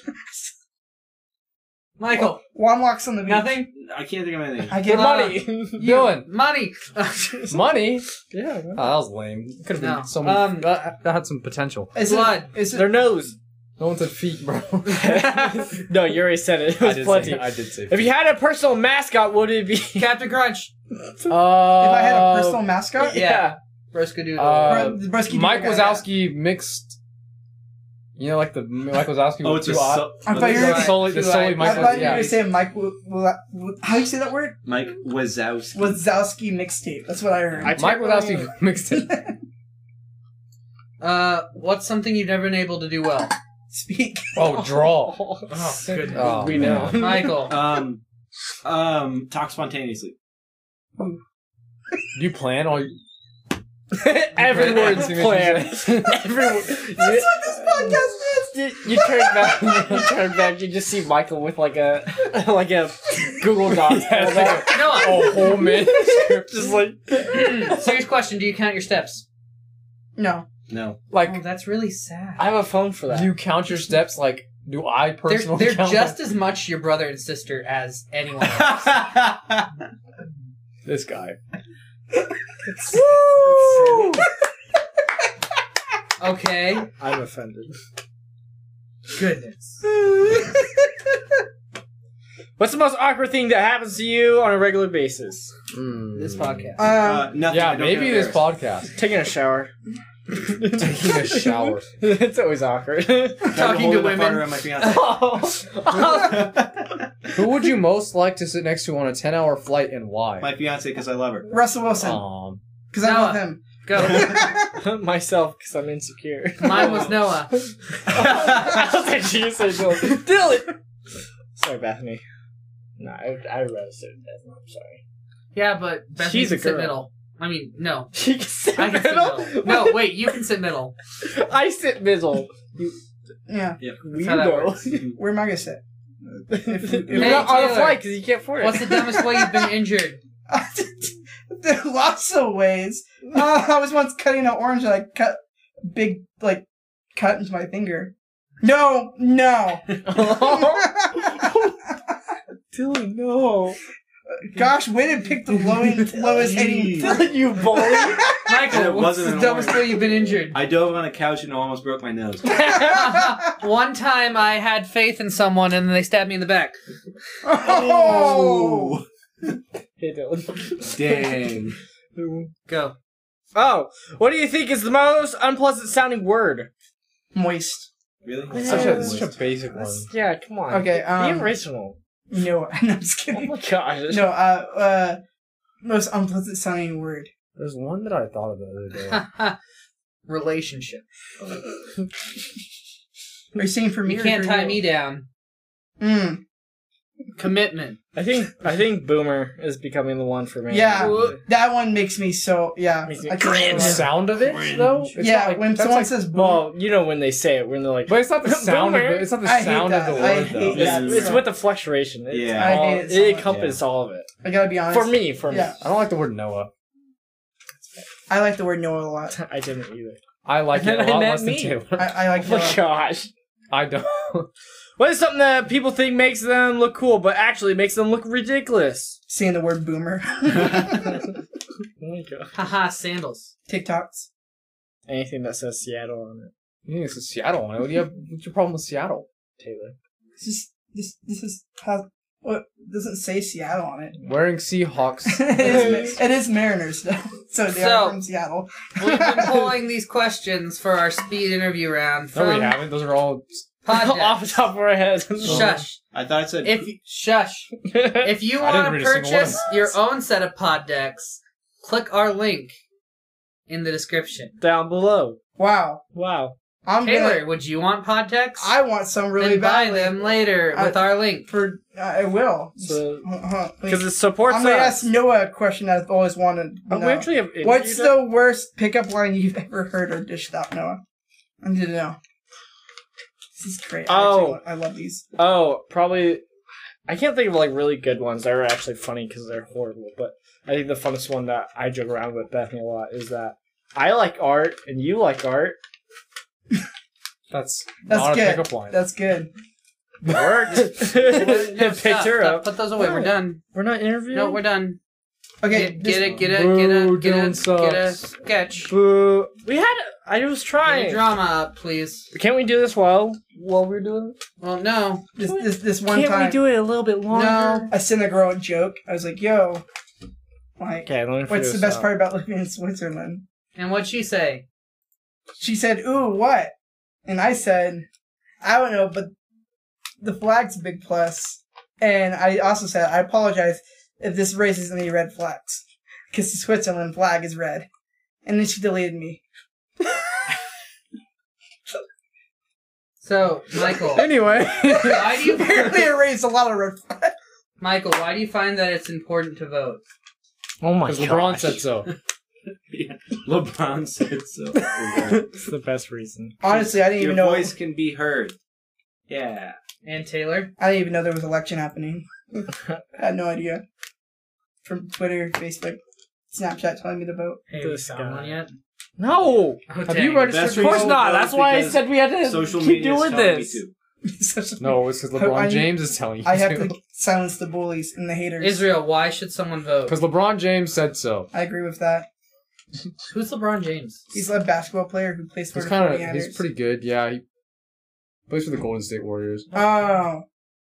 Michael. One walks on the beach. Nothing? I can't think of anything. I For get Uh, money. Dylan. Money. Money? yeah. Oh, that was lame. Could have been No. so many. Um, that, that had some potential. Is it, Blood. is it, Their nose. No one said feet, bro. No, you already said it. It I was did plenty. say, I did say feet. If you had a personal mascot, what would it be? Captain Crunch. uh, if I had a personal mascot? Yeah. Roscoe Doodle. Uh, Bro- Brusky Mike Doodle guy, Wazowski mixed. You know, like the Mike Wazowski Oh, with it's two a odd. so- I thought you were The gonna- solely, the Two solely eyed. I Mike. thought you were yeah. going to say Mike. W- w- w- how do you say that word? Mike Wazowski. Wazowski mixtape. That's what I heard. I- Mike Wazowski mixed it. Uh, what's something you've never been able to do well? Speak. Oh, draw. Oh, good. Oh, we know. Michael. Um, um, talk spontaneously. Do you plan all? Every word's Every planned. word. Every word. That's what this podcast is. You, you turn back. You turn back. You just see Michael with like a like a Google Docs. Yeah, it's like a, Noah. a whole manuscript. Just like Serious question. Do you count your steps? No. No. Like, Oh, that's really sad. I have a phone for that. do you count your steps? Like, do I They're, personally they're count just them? as much your brother and sister as anyone else. This guy. Woo! Okay. I'm offended. Goodness. What's the most awkward thing that happens to you on a regular basis? Mm. This podcast. Um, Uh, nothing. I Yeah, don't maybe get this embarrassed. podcast. Taking a shower. Taking a shower. It's always awkward. Trying Talking hold to in the women. fart around my fiance. Who would you most like to sit next to on a ten-hour flight, and why? My fiance, because I love her. Russell Wilson, Um, because I Noah. love him. Go. Myself, because I'm insecure. Mine was Noah. I was like, you said Dylan. Dylan! Sorry, Bethany. No, I, I'd rather sit with Bethany. I'm sorry. Yeah, but Bethany She's a can sit girl. middle. I mean, no. She can sit I can sit middle? middle. No, wait, you can sit middle. I sit middle. Yeah. how that Weirdo. works. Where am I gonna sit? If, if, You're Hey, not on a Taylor. flight because you can't afford it. What's the dumbest way you've been injured? there are lots of ways. Uh, I was once cutting an orange and I cut a big, like, cut into my finger. No, no. Dylan, no. Gosh, way to pick the lowest, lowest hanging fruit. Dylan, you bully. And Michael, it what's wasn't the an dumbest orange. way you've been injured? I dove on a couch and almost broke my nose. One time I had faith in someone and they stabbed me in the back. Oh! Hey, Dylan. Dang. Go. Oh, what do you think is the most unpleasant sounding word? Moist. Really? such a Moist. such a basic one. That's- yeah, come on. Okay, um, Be original. no, I'm just Oh kidding. my gosh. No, uh, uh, most unpleasant sounding word. There's one that I thought of the other day. Relationship. Are you saying for me? You or can't for tie you? me down. Mm. Commitment. I think I think Boomer is becoming the one for me. Yeah, that one makes me so. Yeah, Makes me I can't cringe. remember. The sound of it, though. It's Yeah, not like- when that's someone like- says "boom," Well, you know when they say it, when they're like, but it's not the sound of Boomer. it. It's not the I hate sound of that. the I word, hate though. that. it's, it's with the fluctuation. It's Yeah. I all- hate it so it much. encompasses all of it. I gotta be honest. For me, for me. Yeah. I don't like the word Noah. I like the word Noah a lot. I didn't either. I like it a I lot meant less than me. Taylor. I, I like Oh my Noah. gosh. I don't. What is something that people think makes them look cool, but actually makes them look ridiculous? Saying the word boomer. Oh my god. Haha, sandals. TikToks. Anything that says Seattle on it, You think it's Seattle on it? What do you have? What's your problem with Seattle? Taylor. This is this this is how. What doesn't say Seattle on it? Wearing Seahawks. it, is, it is Mariners though, so they So- are from Seattle. We've been pulling these questions for our speed interview round No, from we haven't. Those are all. Poddex. Off the top of our heads. Shush. I thought it said. If you, shush. If you I didn't want to read a single one of purchase those. your own set of pod decks, click our link in the description. Down below. Wow, Wow. I'm Taylor, gonna. would you want pod decks? I want some really then buy badly. them later I- with our link. For uh, I will. So- Uh-huh. Because it supports I'm gonna us. ask Noah a question I've always wanted. to Oh, we know. actually have What's interviewed the worst pickup line you've ever heard or dished out, Noah? I need to know. This is great. I Oh. actually- I love these. it? Oh, probably. I can't think of like really good ones that are actually funny because they're horrible. But I think the funnest one that I joke around with Bethany a lot is that I like art and you like art. That's, That's not good. a pickup line. That's good. It worked. No, Picked stop, her stop. up. Put those away. We're done. We're not interviewing. No, we're done. Okay, Get, this- get it, get it, Boo, get it, get Dylan it, get a sucks. sketch. Boo. We had. I was Get a trying. drama up, please. Can't we do this while while we're doing it? Well, no. This this this one Can't time, we do it a little bit longer? No. I sent a girl a joke. I was like, "Yo, like, Okay, let me what's figure the this best out. part about living in Switzerland?" And what'd she say? She said, "Ooh, what?" And I said, "I don't know, but the flag's a big plus." And I also said, "I apologize if this raises any red flags, because the Switzerland flag is red." And then she deleted me. So, Michael, Anyway. why do you Apparently, it raised a lot of red flags. Michael, why do you find that it's important to vote? Oh my Because god. LeBron said so. Yeah. LeBron said so. It's the best reason. Honestly, I didn't Your even know. voice can be heard. Yeah. And Taylor? I didn't even know there was an election happening. I had no idea. From Twitter, Facebook, Snapchat telling me to vote. Hey, This we found guy. one yet? No! Oh, Have dang. you registered? Best Of course reason not. to vote That's why I because said we had to Social keep media is doing telling me this. to. Such a- No, it's because I- LeBron I- James is telling you I have to. to silence the bullies and the haters. Israel, why should someone vote? Because LeBron James said so. I agree with that. Who's LeBron James? He's a basketball player who plays for He's the kind of, forty-niners. he's pretty good. Yeah, he plays for the Golden State Warriors. Oh,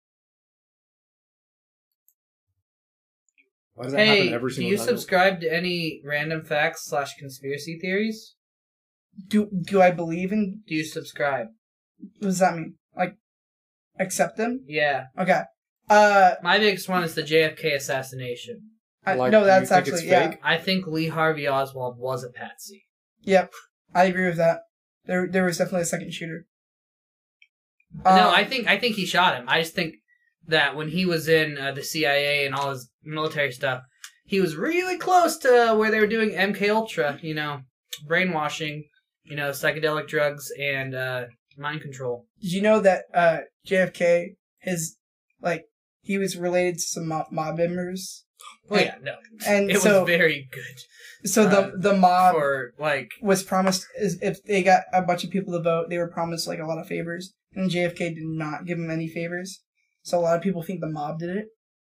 Why does that happen Hey, every do single you time? subscribe to any random facts slash conspiracy theories? do do I believe in? Do you subscribe? What does that mean? Like, accept them? Yeah. Okay. Uh, My biggest one is the J F K assassination. I, Like, no, you that's think actually it's yeah. fake? I think Lee Harvey Oswald was a patsy. Yep, I agree with that. There, there was definitely a second shooter. no, Um, I think I think he shot him. I just think that when he was in uh, the C I A and all his military stuff, he was really close to where they were doing M K Ultra. You know, brainwashing. You know, psychedelic drugs and uh, mind control. Did you know that uh, J F K, his like, he was related to some mob, mob members? Oh yeah, no, And it so, was very good so the uh, the mob for like. was promised is if they got a bunch of people to vote, they were promised like a lot of favors, and J F K did not give them any favors. So a lot of people think the mob did it.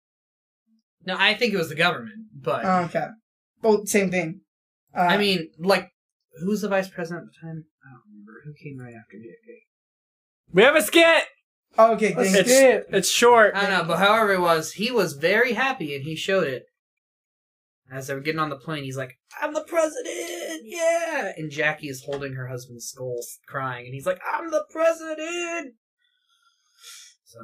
No, I think it was the government, but Oh, okay. Well, same thing. Uh, I mean, like, who was the vice president at the time? I don't remember. Who came right after J F K? We have a skit. oh, okay, Let's thank It's skit. it's short. I don't know, but however it was, he was very happy and he showed it. As they were getting on the plane, he's like, I'm the president! Yeah! And Jackie is holding her husband's skull, crying, and he's like, I'm the president! So.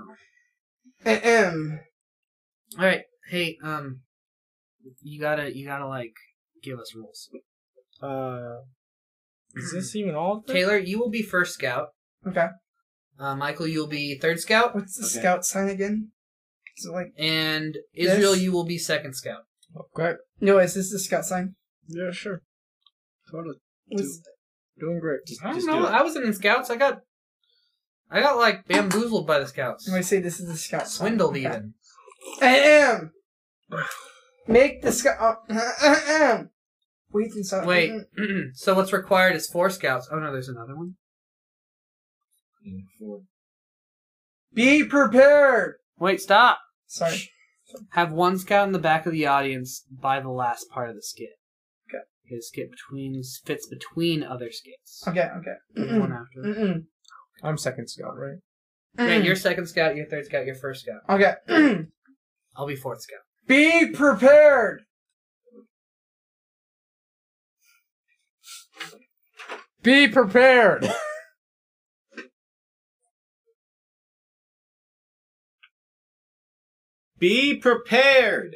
Ahem. Alright, hey, um, you gotta, you gotta, like, give us rules. Uh, is this even all? of this? Taylor, you will be first scout. Okay. Uh, Michael, you'll be third scout. What's the Okay. scout sign again? Is it like And Israel, This? you will be second scout. Okay. no? Is this the scout sign? Yeah, sure. Totally. What's, Doing great. I don't Just know. do it. I wasn't in scouts. I got, I got like bamboozled by the scouts. I'm gonna say this is the scout sign. Swindled Okay. even. Ahem. Make the scout. Ahem. Wait and so. Wait. So what's required is four scouts. Oh no, there's another one. Be prepared. Wait, stop. Sorry. Have one scout in the back of the audience by the last part of the skit. Okay. His skit between fits between other skits. Okay. Okay. There's one after. Mm-mm. I'm second scout, right? Okay, you're second scout. You're third scout. You're first scout. Okay. I'll be fourth scout. Be prepared. Be prepared. Be prepared.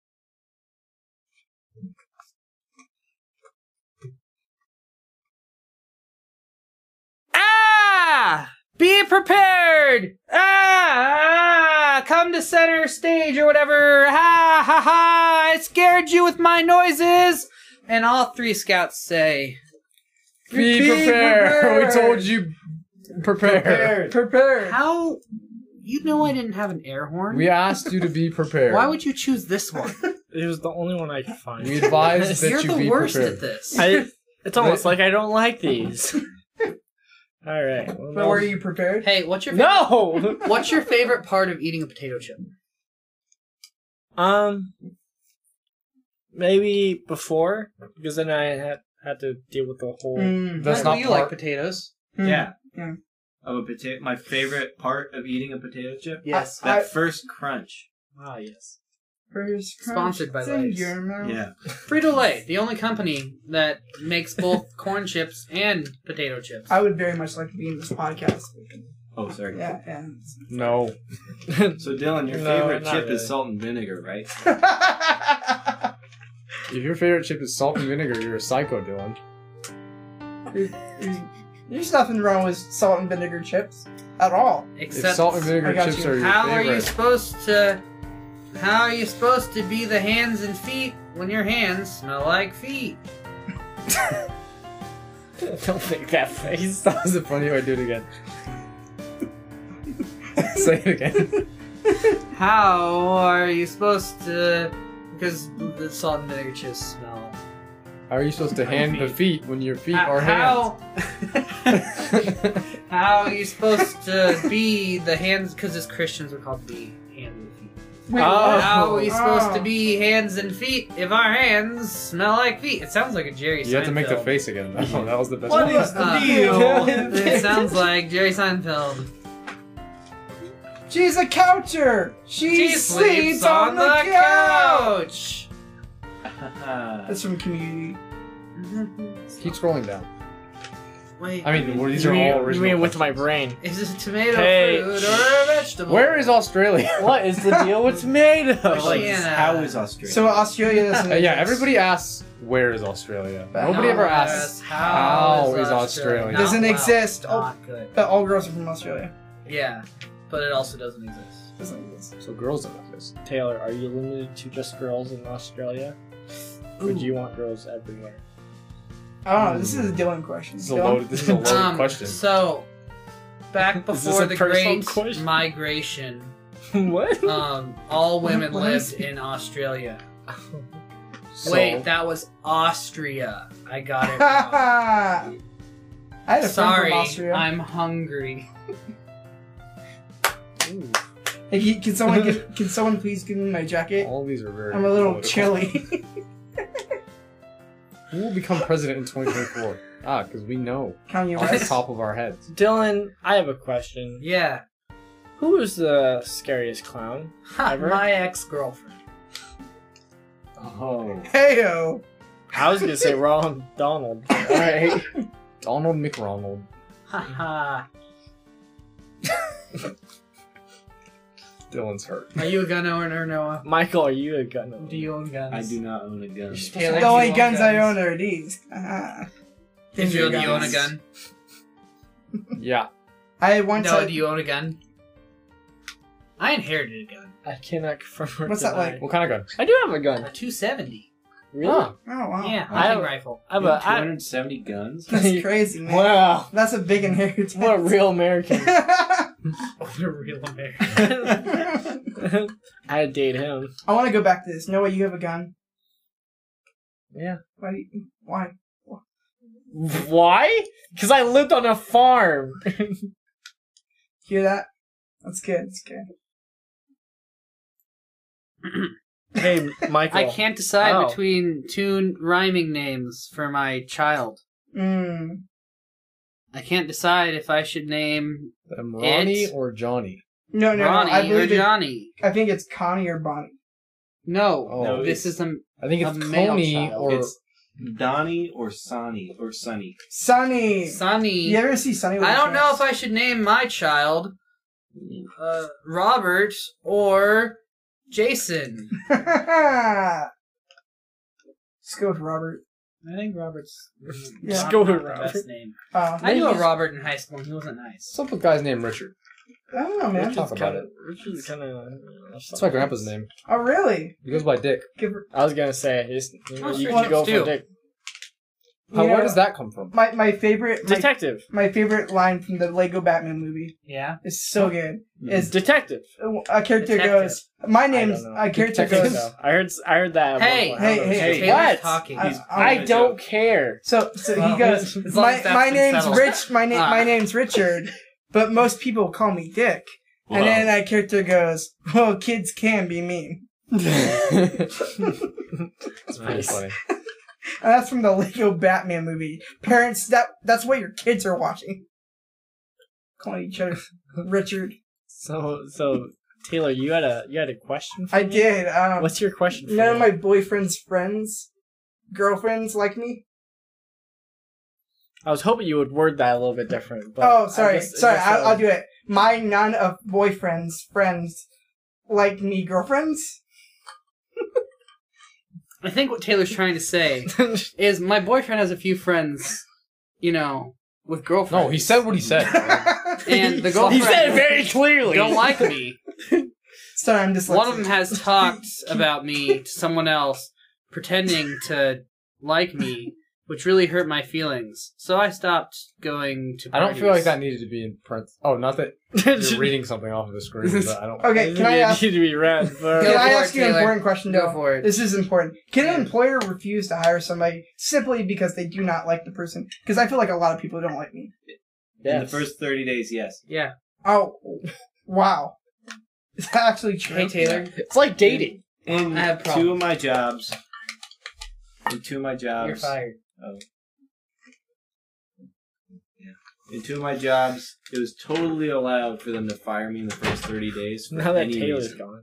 Ah! Be prepared! Ah! ah! Come to center stage or whatever. Ha ha ha! I scared you with my noises. And all three scouts say, Be, Be prepared. prepared. We told you prepare. Prepared. Prepared. "How? You know I didn't have an air horn. We asked you to be prepared. Why would you choose this one? It was the only one I could find. We advised that You're you the be worst prepared. at this. I, it's almost like I don't like these. All right. Well, But were you prepared? Hey, what's your favorite, no. what's your favorite part of eating a potato chip? Um, maybe before, because then I had had to deal with the whole. Mm. That's Michael, not you part- like potatoes. Mm. Yeah. Yeah. Of a potato. My favorite part of eating a potato chip. Yes. That I- first crunch. Ah, yes. First Sponsored by crunch in Lay's. your mouth. Yeah. Frito-Lay, the only company that makes both corn chips and potato chips. I would very much like to be in this podcast. Oh, sorry. Yeah, yeah. No. So Dylan, your No, favorite not chip really. is salt and vinegar, right? If your favorite chip is salt and vinegar, you're a psycho, Dylan. There's nothing wrong with salt and vinegar chips at all. Except, if salt and I vinegar got chips you. are your how are favorite, you supposed to? How are you supposed to be the hands and feet when your hands smell like feet? Don't make that face. that was a funny way to do it again. Say it again. How are you supposed to? Because the salt and vinegar chips smell. How are you supposed to hand the feet when your feet How? are hands? how How are you supposed to be the hands? Because as Christians, we're called to be hands and feet. Wait, Oh. what? How are we supposed Oh. to be hands and feet if our hands smell like feet? It sounds like a Jerry Seinfeld. You have to make the face again. though. That was the best What one. is the Uh, deal? It sounds like Jerry Seinfeld. She's a coucher. She, sleeps, on, the, couch. That's from Community. Keep scrolling down. Wait, I mean, well, these You are mean, all you original mean with my questions. brain? is this a tomato, Hey, fruit, or a vegetable? Where is Australia? What is the deal with tomatoes? Like, Oceania. how is Australia? So Australia doesn't Uh, yeah, exist. everybody asks, where is Australia? But Nobody No ever one asks, asks, how is Australia? Australia? Not Doesn't well, exist. Oh. Not good. But all girls are from Australia. Yeah, but it also doesn't exist. Doesn't exist. So girls don't exist. Taylor, are you limited to just girls in Australia? Or do you want girls everywhere? I don't know. This is a Dylan question. This is a Dylan? loaded, this is a loaded Um, question. so back Is this before a the personal Great question? Migration, What? um, all women What is lived in Australia. So- Wait, that was Austria. I got it wrong. I had a Sorry, friend from Austria. I'm hungry. Ooh. Hey, can- can someone give, can someone please give me my jacket? all of these are very I'm a little political. chilly. Who will become president in twenty twenty-four? Ah, because we know Kanye off the West. top of our heads. Dylan, I have a question. Yeah, Who is the scariest clown? ha, Ever? my ex-girlfriend. Oh, Heyo. I was gonna say Ronald Donald. Alright. Donald McRonald. Haha. Dylan's hurt. Are you a gun owner, Noah? Michael, are you a gun? Do you own guns? I do not own a gun. Taylor, The do only you own guns I guns? own are these. Ah. Israel, do Finger you own a guns. gun? Yeah. I once Noah, had- do you own a gun? I inherited a gun. I cannot confirm or What's that deny. like? What kind of gun? I do have a A gun. two seventy. Really? Huh. Oh wow. Yeah, I hunting have- rifle. I have You a. have two I, hundred seventy guns? That's crazy, man. wow. That's a big inheritance. What a real American. What a real American. I had to date him. I want to go back to this. Noah, you have a gun. Yeah. Why? Do you, why? Why? Because I lived on a farm. Hear that? That's good. That's good. Hey, Michael. I can't decide Oh. between two rhyming names for my child. Mm. I can't decide if I should name Um, Ronnie It- or Johnny? No, no, Ronnie no. I or believe it, Johnny. I think it's Connie or Bonnie. No, Oh, no, it's- this is a I think it's A male Coney child. or It's Donnie or Sonny or Sonny. Sunny. Sonny. You ever see Sunny? with I a don't know chance? if I should name my child uh, Robert or Jason. Let's go with Robert. I think Robert's Yeah. Just not- go with not the Robert. best name. Uh, I knew a Maybe- Robert in high school and he wasn't nice. what's up with guy's name Richard? I don't know, man. Richard. Talk about it. Richard's kind of. That's my grandpa's name. Oh, really? He goes by Dick. Give her, I was gonna say, he's, you, know, Oh, you sure, could go too. for Dick. How, You where know- does that come from? my my favorite my, Detective. my favorite line from the Lego Batman movie Yeah. is so good. Is Detective. a character Detective. goes, my name's don't know. a character Detective. goes. I heard. I heard that. at Hey, one point. I hey, don't know. hey, Taylor's what? talking. I- He's- I- I don't care. So so Well, he goes, as long my as that's my been name's settled. Rich. My name Ah. my name's Richard, but most people call me Dick. And then that character goes, well, kids can be mean. It's pretty Nice. funny. And that's from the Lego Batman movie. Parents, that that's what your kids are watching. Calling each other Richard. So, so Taylor, you had a you had a question. For I me? did. Um, What's your question? For none of me? my boyfriend's friends, girlfriends like me. I was hoping you would word that a little bit different. But Oh, I sorry, guess- I sorry. guess, I'll, uh, I'll do it. My none of boyfriend's friends like me girlfriends. I think what Taylor's trying to say is my boyfriend has a few friends, you know, with girlfriends. No, he said what he said. And the He girlfriend said it very clearly. don't like me. Sorry, I'm dyslexic. One of them has talked about me to someone else, pretending to like me, which really hurt my feelings. So I stopped going to I don't parties. feel like that needed to be in print. Oh, not that you're reading something off of the screen, but I don't. Okay, can I ask? need to be read? But Can Go I for ask it, you an Taylor. important question? Go though? for it. This is important. Can Yeah. an employer refuse to hire somebody simply because they do not like the person? Because I feel like a lot of people don't like me. In the Yes. first thirty days, yes. Yeah. Oh, wow. Is that actually true? Hey Taylor, It's like dating. In I have two problem. of my jobs, in two of my jobs, you're fired. Oh. Yeah. In two of my jobs, it was totally allowed for them to fire me in the first thirty days. For Now that any Taylor's reason. gone.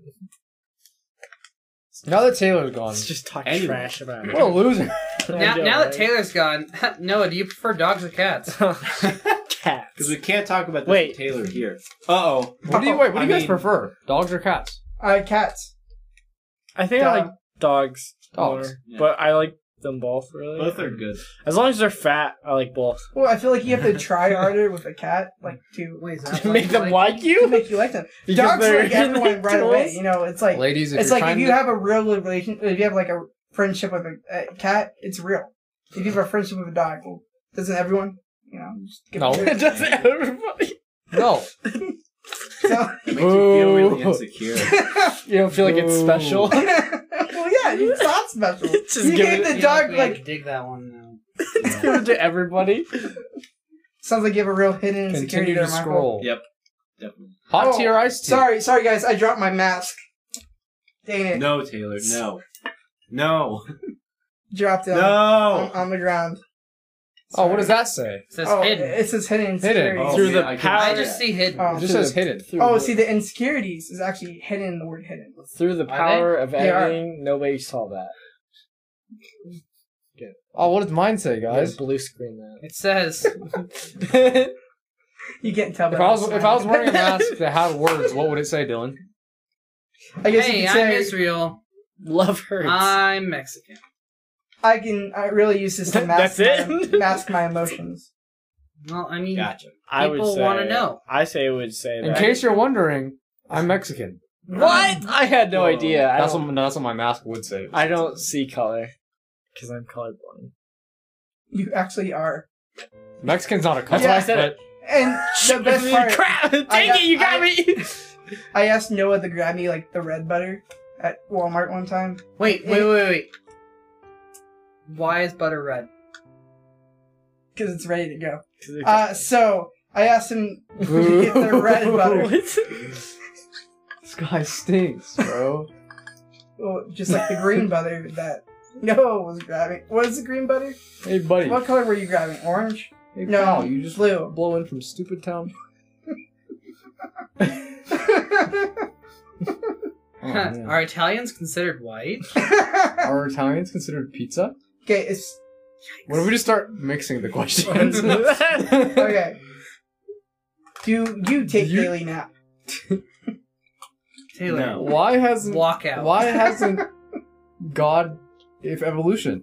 Now that Taylor's gone. Let's just talk Anyway. trash about it. What a loser. Now, now that Taylor's gone, Noah, do you prefer dogs or cats? Cats. Because we can't talk about this Wait. with Taylor here. Uh oh. What do you wait? What do I you guys mean- prefer? Dogs or cats? Uh, cats. I think I Dog. like dogs. Dogs, more, yeah. But I like them both, really. Both are good. As long as they're fat, I like both. Well, I feel like you have to try harder with a cat, like to Wait, is that To why make you them like to you? make you like them. Because Dogs they're like everyone right away. tools? You know, it's like Ladies, if it's you're like if trying you to... have a real relation, if you have like a friendship with a, a cat, it's real. If you have a friendship with a dog, well, doesn't everyone? You know, just give No. it- Does everybody? No. So, It makes you feel really Ooh. insecure. You don't feel like it's Ooh. special? well, yeah, it's not special. Just you give gave it- the Yeah, dog we had to like dig that one now. Give it to everybody. sounds like you have a real hidden insecurity Continue there, to Michael. scroll. Yep. Definitely. Hot Oh, tea or iced tea? Sorry, sorry guys, I dropped my mask. Dang it, No, Taylor. No. No. dropped it on, No. on the ground. Oh, what does that say? It says Oh, hidden. it says hidden insecurities. Oh, Through yeah, the I can- power. I just see hidden. Oh. It just says hidden. Through Oh, the- see, the insecurities is actually hidden in the word hidden. Through the Are power of They are. editing, nobody saw that. Oh, what does mine say, Guys, guys? blue screen It says that. You can't tell. If by I was the if I was sign. wearing a mask that had words, what would it say, Dylan? I guess hey, you I'm could say Israel. Love hurts. I'm Mexican. I can. I really use this to mask That's my, it? mask my emotions. Well, I mean, Gotcha. I would people say, wanna know. I say it would say In that. case you're wondering, I'm Mexican. What? I had no Whoa. idea. I That's don't, what that's what my mask would say. I don't see color because I'm colorblind. You actually are. Mexican's not a That's country. why I said it. And the best part, Crap! Dang I got- it! You got I- me. I asked Noah to grab me like the red butter at Walmart one time. wait, wait, wait, wait. Why is butter red? Because it's ready to go. Uh, so I asked him to Boo. get the red butter. What? This guy stinks, bro. Well, just like the green butter that Noah was grabbing. What is the green butter? Hey, buddy. What color were you grabbing? Orange? Hey, No, pal, you just blue. blow in from stupid town. Oh, man. Are Italians considered white? Are Italians considered pizza? Okay, it's What if we just start mixing the questions? okay. Do you take You- daily nap? Taylor, No. Why hasn't walk out. Why hasn't God if evolution?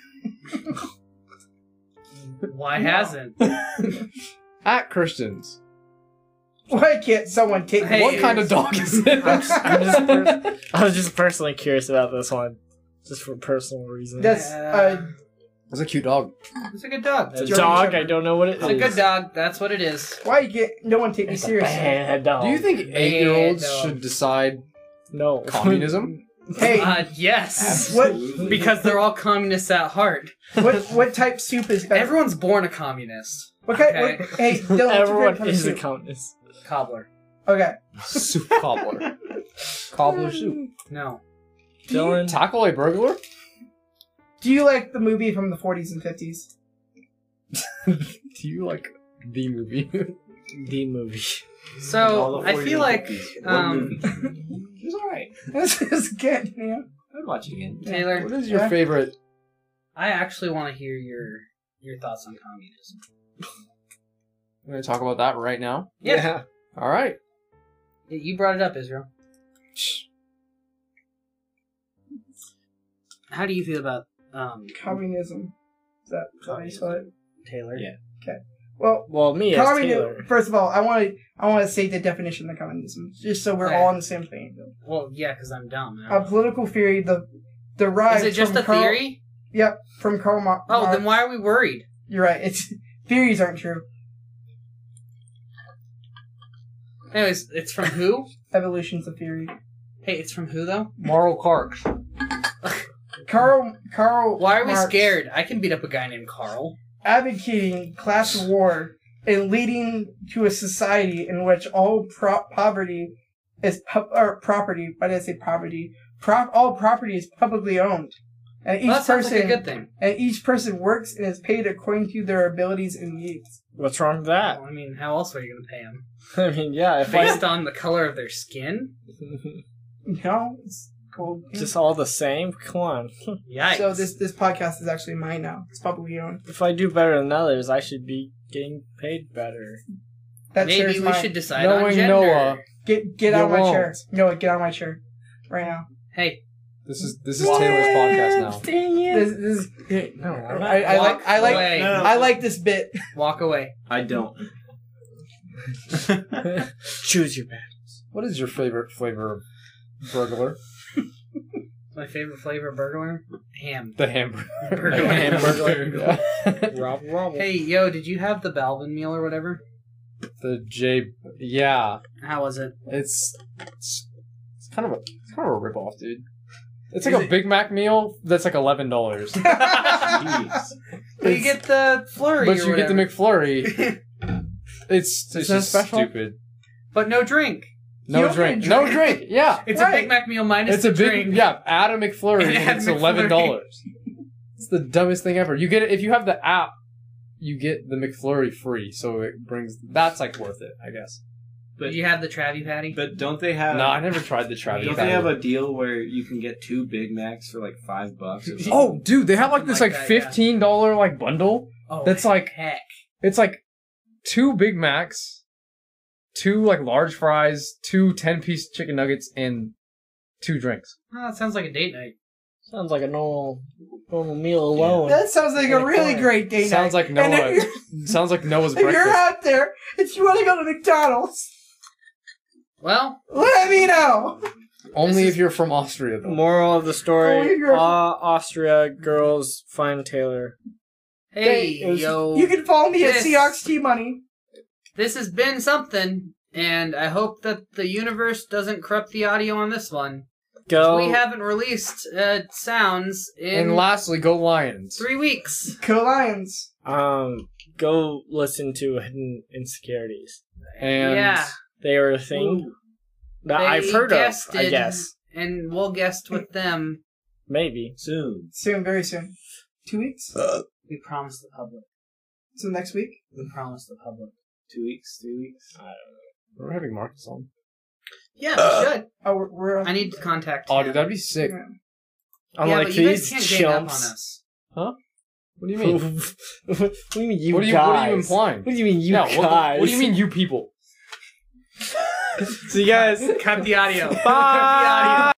Why hasn't? At Christians. Why can't someone take? Hey, what kind of dog is it? I'm just, I'm just per- I was just personally curious about this one, just for personal reasons. That's uh, That's a cute dog. It's a good dog. a It's German dog. Shepherd. I don't know what it is. a good dog. That's what it is. why you get no one take me It's a seriously. bad dog. Do you think eight-year-olds dog. should decide no communism? Hey, Uh, yes. what Because they're all communists at heart. what what type soup is better? Everyone's born a communist. What kind? Okay. What, hey, Dylan, what's your Everyone favorite kind of is a soup? communist. Cobbler. Okay. Soup cobbler. Cobbler soup. No. Do you, Dylan, Tackle a burglar? do you like the movie from the forties and fifties? Do you like the movie? the movie. All So the I forties feel and like fifties. One um, movie. It's alright. This is good. You know? I'd watch it again. Taylor, What is your Yeah. favorite? I actually want to hear your your thoughts on communism. We're going to talk about that right now. Yeah. All right. You brought it up, Israel. How do you feel about um Communism. Is that how you spell it? Taylor? Yeah. Well, Well, me as communism. Taylor. First of all, I want to I want to state the definition of communism, just so we're Okay. all on the same page. Well, yeah, because I'm dumb. A political theory, the derived Is it just from a Karl- theory? Yep, from Karl Marx. Oh, then why are we worried? You're right. It's theories aren't true. Anyways, it's from who? Evolution's a theory. Hey, it's from who though? Moral Clarks. Karl Karl. Why are we Marx scared? I can beat up a guy named Carl. advocating class war and leading to a society in which all pro- poverty is pu- or property. Why did I say poverty? Pro- all property is publicly owned, and each Well, that sounds person like a good thing. and each person works and is paid according to their abilities and needs. What's wrong with that? Well, I mean, how else are you going to pay them? I mean, yeah, if I Based on the color of their skin? You know, it's cool. just all the same, come on. Yikes. So this this podcast is actually mine now. It's publicly owned. If I do better than others, I should be getting paid better. That Maybe chair's we mine. should decide on Knowing gender. Noah, Get get You out of my won't. chair. Noah, get out of my chair. Right now. Hey, this is this is Taylor's podcast now. Dang it. This, this is, No, I'm not. I, I like I like away. No, no. I like this bit. Walk away. I don't. Choose your bad. What is your favorite flavor of burglar? My favorite flavor of burglar? Ham. The hamburger. Burglar. Hamburger. Yeah. Robble, robble. Hey, yo, did you have the Balvin meal or whatever? The J. Yeah, How was it? it's it's, it's kind of a it's kind of a ripoff, dude. It's Is like a it- Big Mac meal that's like eleven dollars, Jeez. But you get the flurry but or you get the whatever. McFlurry. It's it's that just special? stupid. But no drink. You No don't drink. get a No drink. drink. Yeah. It's Right. a Big Mac meal minus It's a the big drink. yeah. Add a McFlurry And and add it's McFlurry. eleven dollars. It's the dumbest thing ever. You get it if you have the app. You get the McFlurry free, so it brings that's like worth it, I guess. Did you have the Travie Patty? But don't they have? No, I never tried the Travis. Don't they have a deal where you can get two Big Macs for like five bucks? Or something? Oh, dude, they have like this Something like like that, yeah. fifteen dollar like bundle. Oh, That's like heck. it's like two Big Macs, two like large fries, two ten piece chicken nuggets, and two drinks. Oh, that sounds like a date night. Sounds like a normal normal meal alone. That sounds like In a a really corner. great day Sounds night. like And if Noah. you're, Sounds like Noah's if you're breakfast. out there, if you want to go to McDonald's, Well, let me know. Only This if is- you're from Austria, though. Moral of the Oh, story: you're- Ah, Austria girls find Taylor. hey, it was- yo. You can follow me at This- Seahawks T Money. This has been something, and I hope that the universe doesn't corrupt the audio on this one. Go. We haven't released uh, sounds in And lastly, go Lions. three weeks. Go Lions. um go listen to Hidden Insecurities. And Yeah. They are a thing that They I've heard of. guessed I it, guess And we'll guest with them. maybe. Soon. Soon, very soon. Two weeks? We promise the public. So next week? We promise the public. Two weeks. Three weeks. we're having Marcus on. Yeah, we should. Oh, we're. we're I need to contact Oh, him. dude, that'd be sick. Yeah. Yeah, Unlike but you these guys can't gang up on chumps. us. What do you mean? what do you mean, you what, do you, guys? what are you implying? What do you mean, you No, guys? what, what do you mean, you people? So you guys, Cut the audio. bye. Cut the audio.